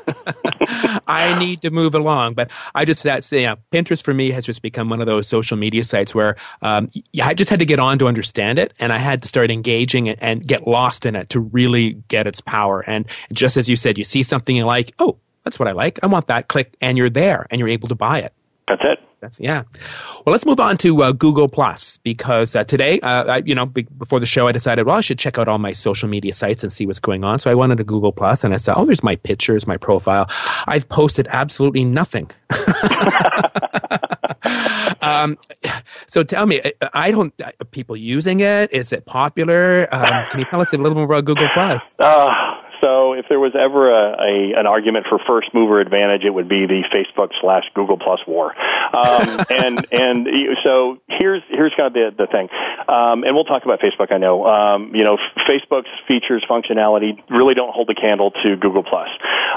I need to move along. But I just, that's, yeah, Pinterest for me has just become one of those social media sites where um, I just had to get on to understand it, and I had to start engaging and, and get lost in it to really get its power. And just as you said, you see something you like, oh, that's what I like, I want that, click, and you're there, and you're able to buy it. That's it. That's, yeah. Well, let's move on to uh, Google Plus because uh, today, uh, I, you know, be- before the show, I decided, well, I should check out all my social media sites and see what's going on. So I went into Google Plus and I said, oh, there's my pictures, my profile. I've posted absolutely nothing. um, so tell me, I don't. Are people using it? Is it popular? Um, can you tell us a little more about Google Plus? Uh, So if there was ever a, a an argument for first mover advantage, it would be the Facebook slash Google Plus war. Um, and and so here's here's kind of the the thing, um, and we'll talk about Facebook. I know, um, you know, Facebook's features, functionality really don't hold a candle to Google Plus,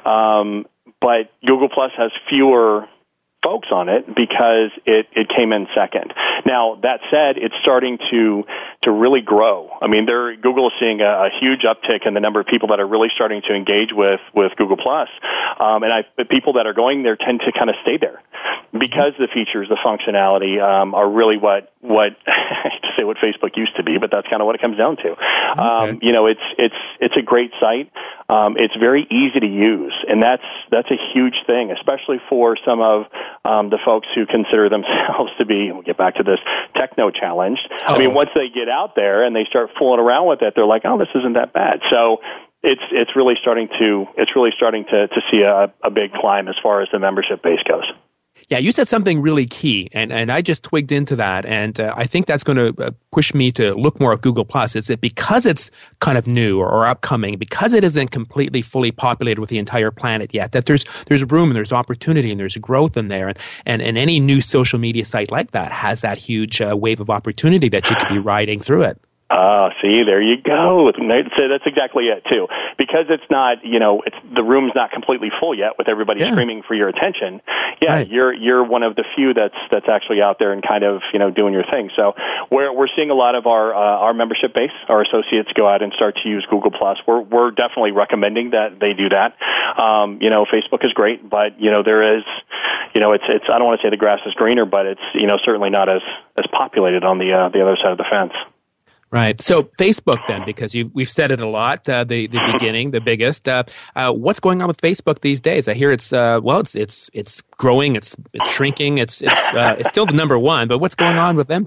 um, but Google Plus has fewer folks on it because it, it came in second. Now, that said, it's starting to to really grow. I mean, they're, Google is seeing a, a huge uptick in the number of people that are really starting to engage with, with Google Plus. Um, and I, the people that are going there tend to kind of stay there because the features, the functionality um, are really what, what I hate to say what Facebook used to be, but that's kind of what it comes down to. Okay. Um, you know, it's, it's, it's a great site. Um, it's very easy to use, and that's that's a huge thing, especially for some of um, the folks who consider themselves to be, we'll get back to this, techno-challenged. Oh. I mean, once they get out there and they start fooling around with it, they're like, oh, this isn't that bad. So it's it's really starting to it's really starting to, to see a, a big climb as far as the membership base goes. Yeah, you said something really key, and, and I just twigged into that, and uh, I think that's going to uh, push me to look more at Google Plus. Is that because it's kind of new or, or upcoming, because it isn't completely fully populated with the entire planet yet, that there's there's room and there's opportunity and there's growth in there, and and, and any new social media site like that has that huge uh, wave of opportunity that you could be riding through it. Oh, see, there you go. So that's exactly it, too. Because it's not, you know, it's the room's not completely full yet with everybody yeah. screaming for your attention. Yeah, right. you're you're one of the few that's that's actually out there and kind of, you know, doing your thing. So we're we're seeing a lot of our uh, our membership base, our associates go out and start to use Google Plus. We're we're definitely recommending that they do that. Um, you know, Facebook is great, but you know there is, you know, it's it's I don't want to say the grass is greener, but it's you know certainly not as as populated on the uh, the other side of the fence. Right. So Facebook then, because you, we've said it a lot, uh, the, the beginning, the biggest. Uh, uh, what's going on with Facebook these days? I hear it's, uh, well, it's, it's, it's growing, it's, it's shrinking, it's, it's, uh, it's still the number one, but what's going on with them today?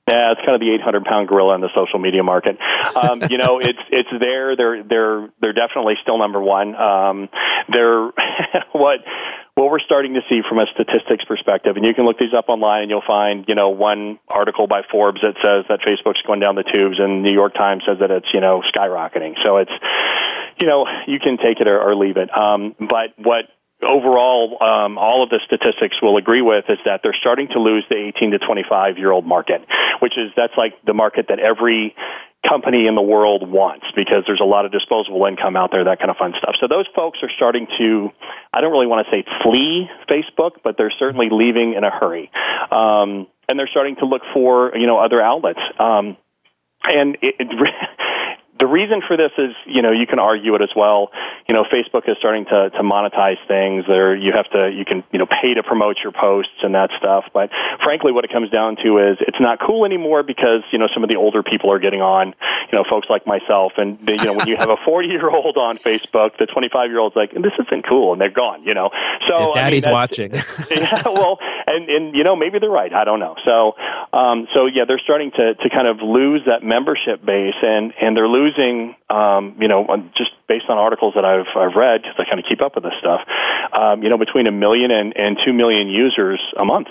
Yeah, it's kind of the eight hundred pound gorilla in the social media market. Um, you know, it's it's there. They're they're they're definitely still number one. Um, they're what what we're starting to see from a statistics perspective, and you can look these up online, and you'll find you know one article by Forbes that says that Facebook's going down the tubes, and New York Times says that it's you know skyrocketing. So it's you know you can take it or, or leave it. Um, but what Overall, um, all of the statistics will agree with is that they're starting to lose the eighteen to twenty-five year old market, which is that's like the market that every company in the world wants because there's a lot of disposable income out there, that kind of fun stuff. So those folks are starting to, I don't really want to say flee Facebook, but they're certainly leaving in a hurry. Um, and they're starting to look for, you know, other outlets. Um, and it, it The reason for this is, you know, you can argue it as well. You know, Facebook is starting to, to monetize things. There, you have to, you can, you know, pay to promote your posts and that stuff. But frankly, what it comes down to is it's not cool anymore because, you know, some of the older people are getting on, you know, folks like myself. And, the, you know, when you have a forty-year-old on Facebook, the twenty-five-year-old's like, this isn't cool, and they're gone, you know. So yeah, Daddy's I mean, watching. yeah, well, and, and, you know, maybe they're right. I don't know. So, um, so yeah, they're starting to, to kind of lose that membership base, and, and they're losing, um, you know, just based on articles that I've, I've read, because I kind of keep up with this stuff, um, you know, between a million and, and two million users a month.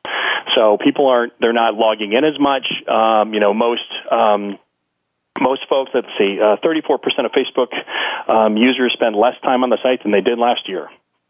So people aren't, they're not logging in as much. Um, you know, most, um, most folks, let's see, uh, thirty-four percent of Facebook um, users spend less time on the site than they did last year.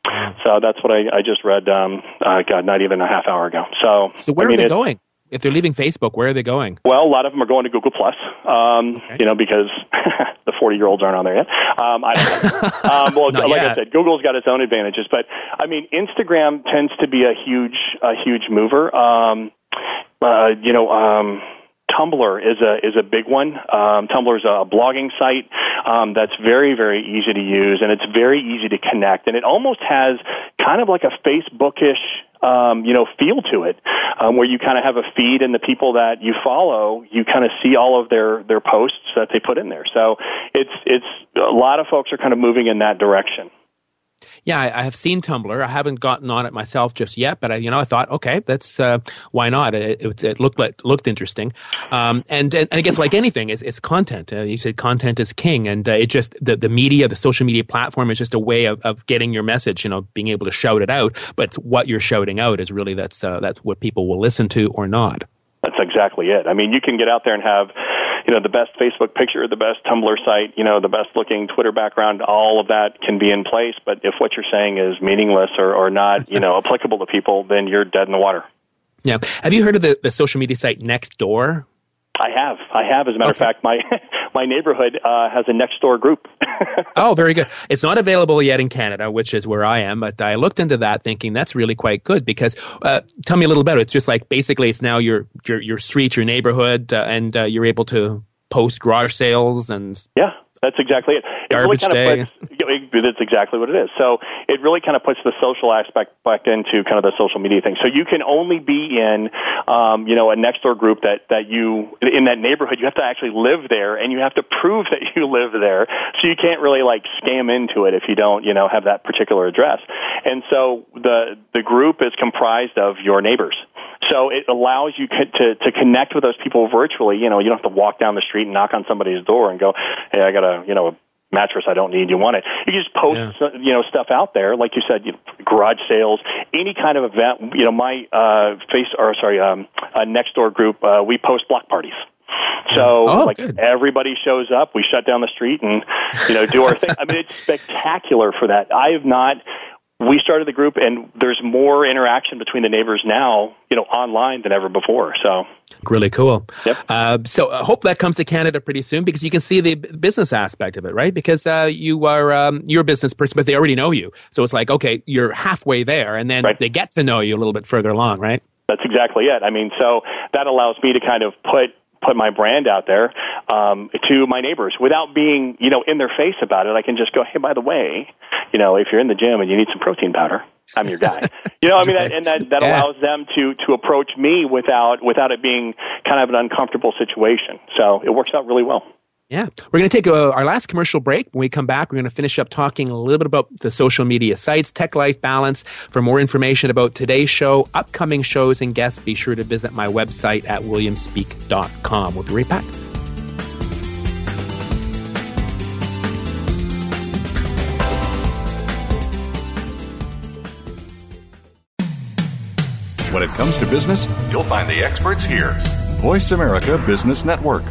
So that's what I, I just read, um, uh, God, not even a half hour ago. So, so where I mean, are they going? If they're leaving Facebook, where are they going? Well, a lot of them are going to Google Plus, um, okay. you know, because the forty-year-olds aren't on there yet. Um, I don't know. um, well, like yet. I said, Google's got its own advantages, but I mean, Instagram tends to be a huge, a huge mover. Um, uh, you know, um, Tumblr is a is a big one. Um, Tumblr is a blogging site um, that's very, very easy to use, and it's very easy to connect, and it almost has kind of like a Facebookish Um, you know, feel to it, um, where you kind of have a feed, and the people that you follow, you kind of see all of their, their posts that they put in there. So it's it's a lot of folks are kind of moving in that direction. Yeah, I, I have seen Tumblr. I haven't gotten on it myself just yet, but I, you know, I thought, okay, that's uh, why not? It, it, it looked like, looked interesting, um, and, and and I guess like anything, it's, it's content. Uh, you said content is king, and uh, it just the, the media, the social media platform is just a way of, of getting your message. You know, being able to shout it out, but what you're shouting out is really that's uh, that's what people will listen to or not. That's exactly it. I mean, you can get out there and have, you know, the best Facebook picture, the best Tumblr site, you know, the best looking Twitter background, all of that can be in place. But if what you're saying is meaningless or, or not, you know, applicable to people, then you're dead in the water. Yeah. Have you heard of the, the social media site Nextdoor? I have. I have. As a matter okay. of fact, my my neighborhood uh, has a Nextdoor group. Oh, very good. It's not available yet in Canada, which is where I am, but I looked into that thinking that's really quite good because, uh, tell me a little about it. It's just like basically it's now your your, your street, your neighborhood, uh, and uh, you're able to post garage sales and... Yeah. That's exactly it. It Garbage really kind day. of puts, that's exactly what it is. So it really kind of puts the social aspect back into kind of the social media thing. So you can only be in, um, you know, a Nextdoor group that, that you, in that neighborhood, you have to actually live there, and you have to prove that you live there. So you can't really, like, scam into it if you don't, you know, have that particular address. And so the the group is comprised of your neighbors. So it allows you to, to connect with those people virtually. You know, you don't have to walk down the street and knock on somebody's door and go, hey, I got a, you know, a mattress I don't need. You want it? You just post, yeah. you know, stuff out there. Like you said, you know, garage sales, any kind of event. You know, my uh, face, or sorry, um, uh, Nextdoor group, uh, we post block parties. So, oh, like, good. Everybody shows up. We shut down the street and, you know, do our thing. I mean, it's spectacular for that. I have not... We started the group, and there's more interaction between the neighbors now, you know, online than ever before. So really cool. Yep. Uh, so I hope that comes to Canada pretty soon because you can see the business aspect of it, right? Because uh, you are um, you're a business person, but they already know you. So it's like, okay, you're halfway there, and then right. they get to know you a little bit further along, right? That's exactly it. I mean, so that allows me to kind of put put my brand out there um, to my neighbors without being, you know, in their face about it. I can just go, hey, by the way, you know, if you're in the gym and you need some protein powder, I'm your guy. You know, I mean, that, and that, that yeah. allows them to, to approach me without without it being kind of an uncomfortable situation. So it works out really well. Yeah. We're going to take a, our last commercial break. When we come back, we're going to finish up talking a little bit about the social media sites, tech-life balance. For more information about today's show, upcoming shows, and guests, be sure to visit my website at william speak dot com. We'll be right back. When it comes to business, you'll find the experts here. Voice America Business Network.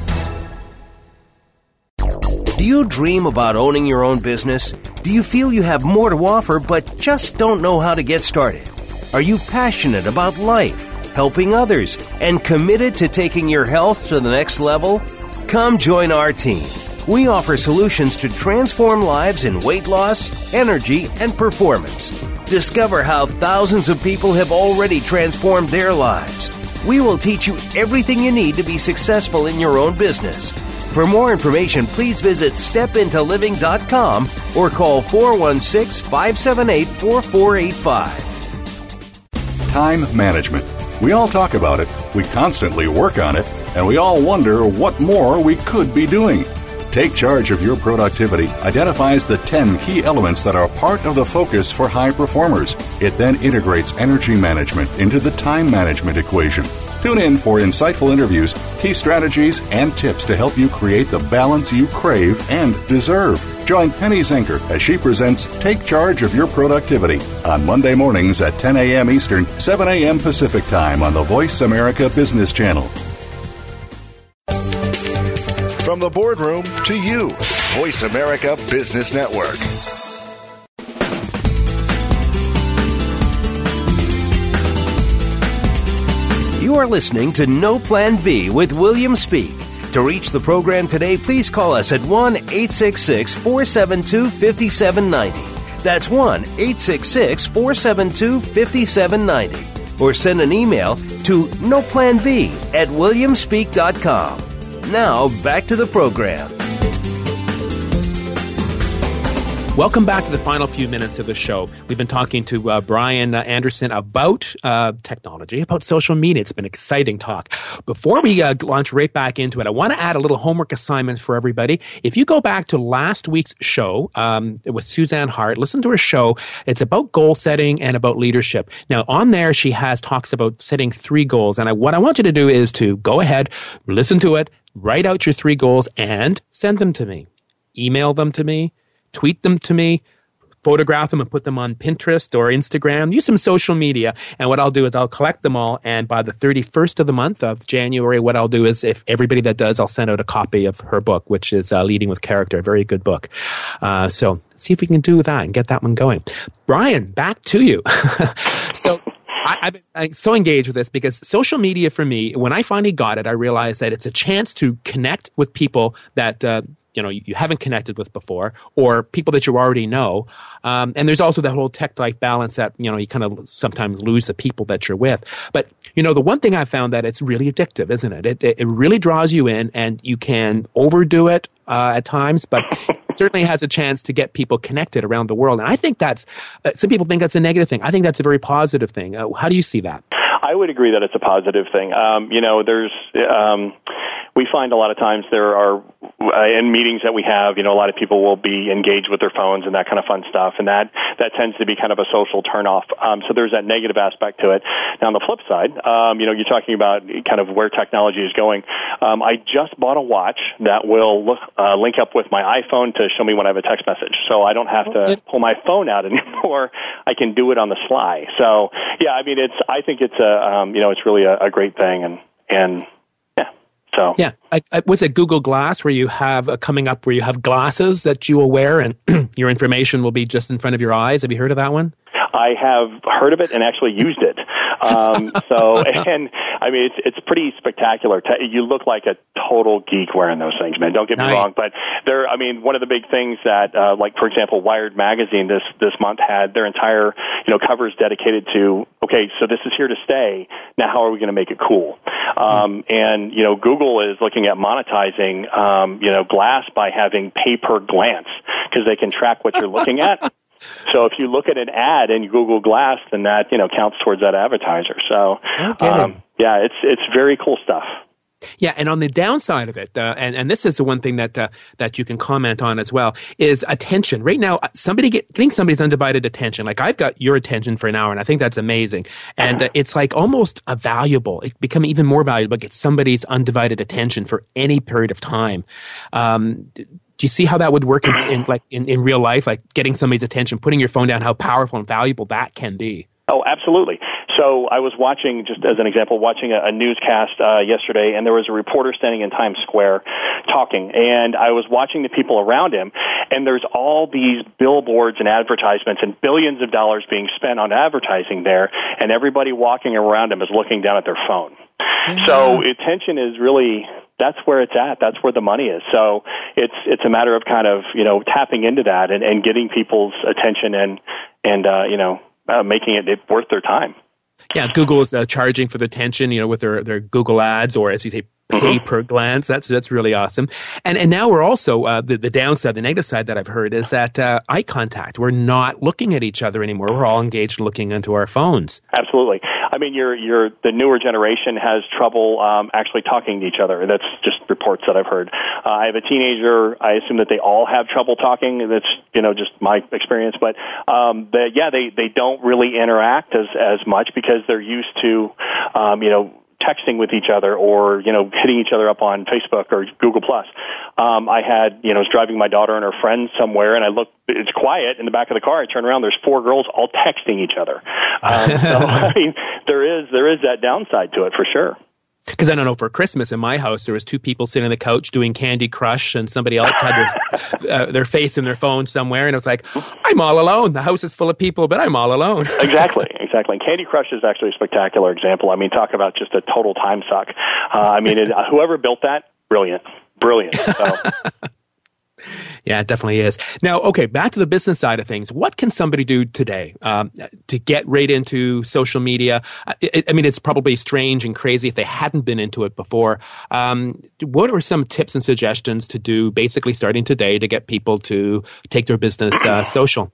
Do you dream about owning your own business? Do you feel you have more to offer but just don't know how to get started? Are you passionate about life, helping others, and committed to taking your health to the next level? Come join our team. We offer solutions to transform lives in weight loss, energy, and performance. Discover how thousands of people have already transformed their lives. We will teach you everything you need to be successful in your own business. For more information, please visit step into living dot com or call four one six, five seven eight, four four eight five. Time management. We all talk about it, we constantly work on it, and we all wonder what more we could be doing. Take Charge of Your Productivity identifies the ten key elements that are part of the focus for high performers. It then integrates energy management into the time management equation. Tune in for insightful interviews, key strategies, and tips to help you create the balance you crave and deserve. Join Penny Zenker as she presents Take Charge of Your Productivity on Monday mornings at ten a.m. Eastern, seven a.m. Pacific Time on the Voice America Business Channel. From the boardroom to you, Voice America Business Network. You are listening to No Plan B with William Speak. To reach the program today, please call us at one eight six six, four seven two, five seven nine zero. That's one eight six six, four seven two, five seven nine zero. Or send an email to noplanb at william speak dot com. Now, back to the program. Welcome back to the final few minutes of the show. We've been talking to uh, Brian uh, Anderson about uh, technology, about social media. It's been an exciting talk. Before we uh, launch right back into it, I want to add a little homework assignment for everybody. If you go back to last week's show um, with Suzanne Hart, listen to her show. It's about goal setting and about leadership. Now, on there, she has talks about setting three goals. And I, what I want you to do is to go ahead, listen to it, write out your three goals, and send them to me. Email them to me. Tweet them to me, photograph them and put them on Pinterest or Instagram. Use some social media. And what I'll do is I'll collect them all. And by the thirty-first of the month of January, what I'll do is if everybody that does, I'll send out a copy of her book, which is uh, Leading with Character, a very good book. Uh, so see if we can do that and get that one going. Brian, back to you. So I, I've been I'm so engaged with this because social media for me, when I finally got it, I realized that it's a chance to connect with people that uh, you know, you haven't connected with before, or people that you already know. Um, and there's also that whole tech-life balance that, you know, you kind of sometimes lose the people that you're with. But, you know, the one thing I found that it's really addictive, isn't it? It, it really draws you in, and you can overdo it uh, at times, but it certainly has a chance to get people connected around the world. And I think that's, uh, some people think that's a negative thing. I think that's a very positive thing. Uh, how do you see that? I would agree that it's a positive thing. Um, you know, there's, um, we find a lot of times there are, uh, in meetings that we have, you know, a lot of people will be engaged with their phones and that kind of fun stuff, and that, that tends to be kind of a social turnoff. Um, so there's that negative aspect to it. Now, on the flip side, um, you know, you're talking about kind of where technology is going. Um, I just bought a watch that will look, uh, link up with my iPhone to show me when I have a text message, so I don't have to pull my phone out anymore. I can do it on the sly. So, yeah, I mean, it's, I think it's a, um, you know, it's really a, a great thing, and, and, So. Yeah. I, I, was it Google Glass where you have uh, coming up where you have glasses that you will wear and your information will be just in front of your eyes? Have you heard of that one? I have heard of it and actually used it. Um, so, and I mean, it's it's pretty spectacular. You look like a total geek wearing those things, man. Don't get me nice. wrong, but they're, I mean, one of the big things that, uh, like, for example, Wired magazine this, this month had their entire, you know, covers dedicated to, okay, so this is here to stay. Now, how are we going to make it cool? Um, and, you know, Google is looking at monetizing, um, you know, Glass by having pay per glance because they can track what you're looking at. So if you look at an ad in Google Glass, then that, you know, counts towards that advertiser. So, okay. um, yeah, it's it's very cool stuff. Yeah, and on the downside of it, uh, and, and this is the one thing that uh, that you can comment on as well, is attention. Right now, somebody get, getting somebody's undivided attention. Like I've got your attention for an hour, and I think that's amazing. And uh, it's like almost a valuable, it become even more valuable, get somebody's undivided attention for any period of time. Um, do you see how that would work in, in like in, in real life? Like getting somebody's attention, putting your phone down, how powerful and valuable that can be. Oh, absolutely. So I was watching, just as an example, watching a, a newscast uh, yesterday, and there was a reporter standing in Times Square talking, and I was watching the people around him, and there's all these billboards and advertisements and billions of dollars being spent on advertising there, and everybody walking around him is looking down at their phone. Yeah. So attention is really, that's where it's at. That's where the money is. So it's it's a matter of kind of, you know, tapping into that and, and getting people's attention and, and uh, you know, Uh, making it, it worth their time. Yeah, Google is uh, charging for the attention, you know, with their, their Google ads, or as you say, pay mm-hmm. per glance. That's that's really awesome. And and now we're also uh, the the downside, the negative side that I've heard is that uh, eye contact. We're not looking at each other anymore. We're all engaged looking into our phones. Absolutely. I mean, you're you're the newer generation has trouble um, actually talking to each other. That's just reports that I've heard. Uh, I have a teenager. I assume that they all have trouble talking. That's, you know, just my experience. But um, the, yeah, they they don't really interact as as much because they're used to, um, you know, texting with each other or, you know, hitting each other up on Facebook or Google Plus. Um, I had, you know, I was driving my daughter and her friend somewhere, and I looked, it's quiet in the back of the car. I turn around, there's four girls all texting each other. Um, so, I mean, there is, there is that downside to it for sure. Because I don't know, for Christmas in my house, there was two people sitting on the couch doing Candy Crush, and somebody else had their uh, their face in their phone somewhere, and it was like, I'm all alone. The house is full of people, but I'm all alone. Exactly, exactly. And Candy Crush is actually a spectacular example. I mean, talk about just a total time suck. Uh, I mean, it, uh, whoever built that, brilliant, brilliant. So. Yeah, it definitely is. Now, okay, back to the business side of things. What can somebody do today um, to get right into social media? I, I mean, it's probably strange and crazy if they hadn't been into it before. Um, what are some tips and suggestions to do basically starting today to get people to take their business uh, social?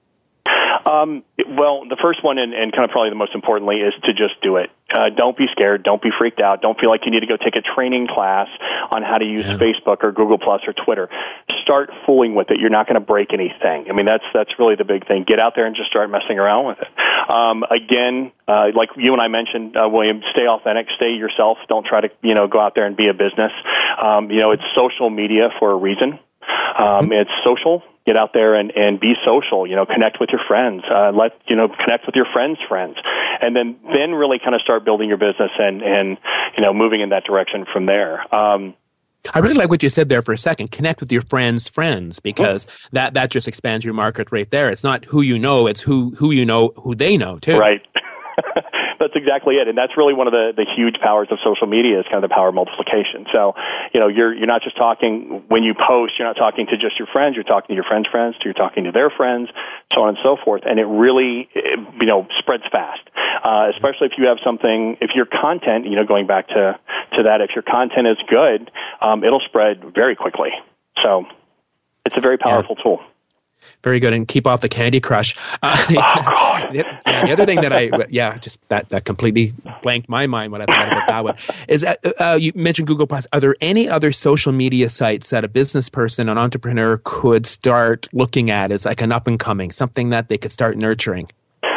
Um, well, the first one, and, and kind of probably the most importantly, is to just do it. Uh, don't be scared. Don't be freaked out. Don't feel like you need to go take a training class on how to use yeah. Facebook or Google Plus or Twitter. Start fooling with it. You're not going to break anything. I mean, that's that's really the big thing. Get out there and just start messing around with it. Um, again, uh, like you and I mentioned, uh, William, stay authentic. Stay yourself. Don't try to, you know, go out there and be a business. Um, you know, it's social media for a reason. Um, it's social. Get out there and, and be social, you know, connect with your friends, uh, let, you know, connect with your friends' friends. And then, then really kind of start building your business and, and, you know, moving in that direction from there. Um, I really like what you said there for a second. Connect with your friends' friends, because mm-hmm. that, that just expands your market right there. It's not who you know, it's who, who you know, who they know too. Right. That's exactly it, and that's really one of the, the huge powers of social media is kind of the power of multiplication. So, you know, you're you're not just talking when you post. You're not talking to just your friends. You're talking to your friends' friends. You're talking to their friends, so on and so forth. And it really, it, you know, spreads fast. Uh, especially if you have something, if your content, you know, going back to to that, if your content is good, um, it'll spread very quickly. So, it's a very powerful yeah. tool. Very good, and keep off the Candy Crush. Uh, oh, God. the, the other thing that I, yeah, just that, that completely blanked my mind when I thought about that one, is that uh, you mentioned Google Plus. Are there any other social media sites that a business person, an entrepreneur could start looking at as like an up-and-coming, something that they could start nurturing?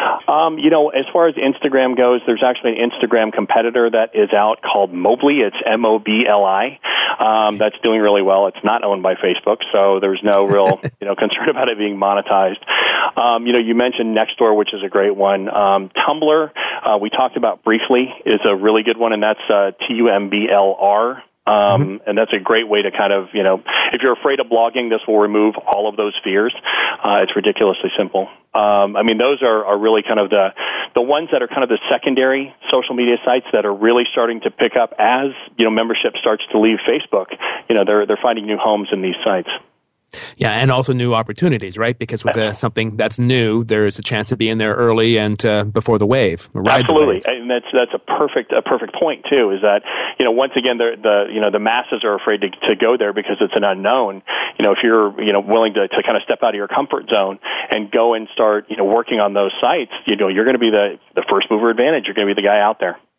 Um, you know, as far as Instagram goes, there's actually an Instagram competitor that is out called Mobley. It's M O B L I. Um, that's doing really well. It's not owned by Facebook, so there's no real, you know, concern about it being monetized. Um, you know, you mentioned Nextdoor, which is a great one. Um, Tumblr, uh, we talked about briefly, is a really good one, and that's uh, T U M B L R. Um, mm-hmm. And that's a great way to kind of, you know, if you're afraid of blogging, this will remove all of those fears. Uh, it's ridiculously simple. Um, I mean, those are, are really kind of the the ones that are kind of the secondary social media sites that are really starting to pick up as, you know, membership starts to leave Facebook. You know, they're they're finding new homes in these sites. Yeah, and also new opportunities, right? Because with uh, something that's new, there's a chance to be in there early and uh, before the wave. Absolutely, the wave. And that's that's a perfect a perfect point too. Is that, you know, once again the the you know the masses are afraid to to go there because it's an unknown. You know, if you're you know willing to to kind of step out of your comfort zone and go and start you know working on those sites, you know, you're going to be the the first mover advantage. You're going to be the guy out there.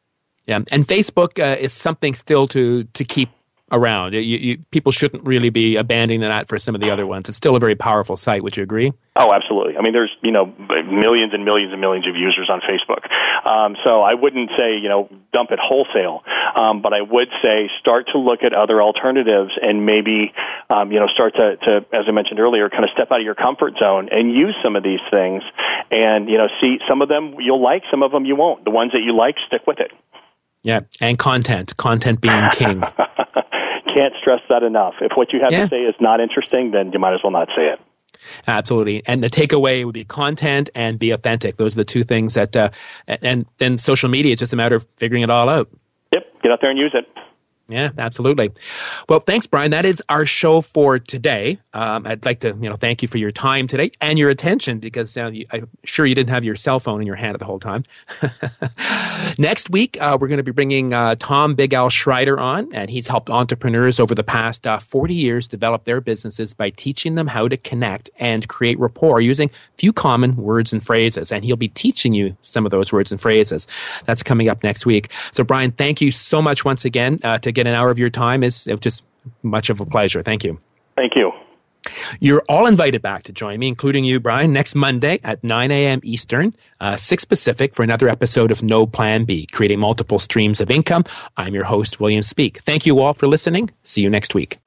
Yeah, and Facebook uh, is something still to to keep around. You, you, people shouldn't really be abandoning that for some of the other ones. It's still a very powerful site. Would you agree? Oh, absolutely. I mean, there's, you know, millions and millions and millions of users on Facebook. Um, so I wouldn't say, you know, dump it wholesale. Um, but I would say start to look at other alternatives and maybe, um, you know, start to, to, as I mentioned earlier, kind of step out of your comfort zone and use some of these things. And, you know, see, some of them you'll like, some of them you won't. The ones that you like, stick with it. Yeah, and content. Content being king. Can't stress that enough. If what you have yeah. to say is not interesting, then you might as well not say it. Absolutely. And the takeaway would be content and be authentic. Those are the two things that, uh, and then social media is just a matter of figuring it all out. Yep. Get out there and use it. Yeah, absolutely. Well, thanks, Brian. That is our show for today. Um, I'd like to, you know, thank you for your time today and your attention, because uh, you, I'm sure you didn't have your cell phone in your hand the whole time. Next week, uh, we're going to be bringing uh, Tom Big Al Schreider on, and he's helped entrepreneurs over the past uh, forty years develop their businesses by teaching them how to connect and create rapport using few common words and phrases. And he'll be teaching you some of those words and phrases. That's coming up next week. So, Brian, thank you so much once again uh, to get an hour of your time. Is just much of a pleasure. Thank you. Thank you. You're all invited back to join me, including you, Brian, next Monday at nine a.m. Eastern, uh, six Pacific, for another episode of No Plan B, creating multiple streams of income. I'm your host, William Speak. Thank you all for listening. See you next week.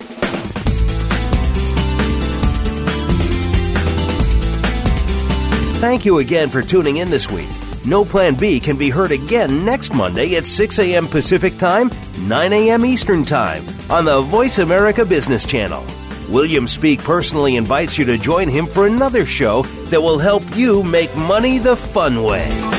Thank you again for tuning in this week. No Plan B can be heard again next Monday at six a.m. Pacific Time, nine a.m. Eastern Time on the Voice America Business Channel. William Speak personally invites you to join him for another show that will help you make money the fun way.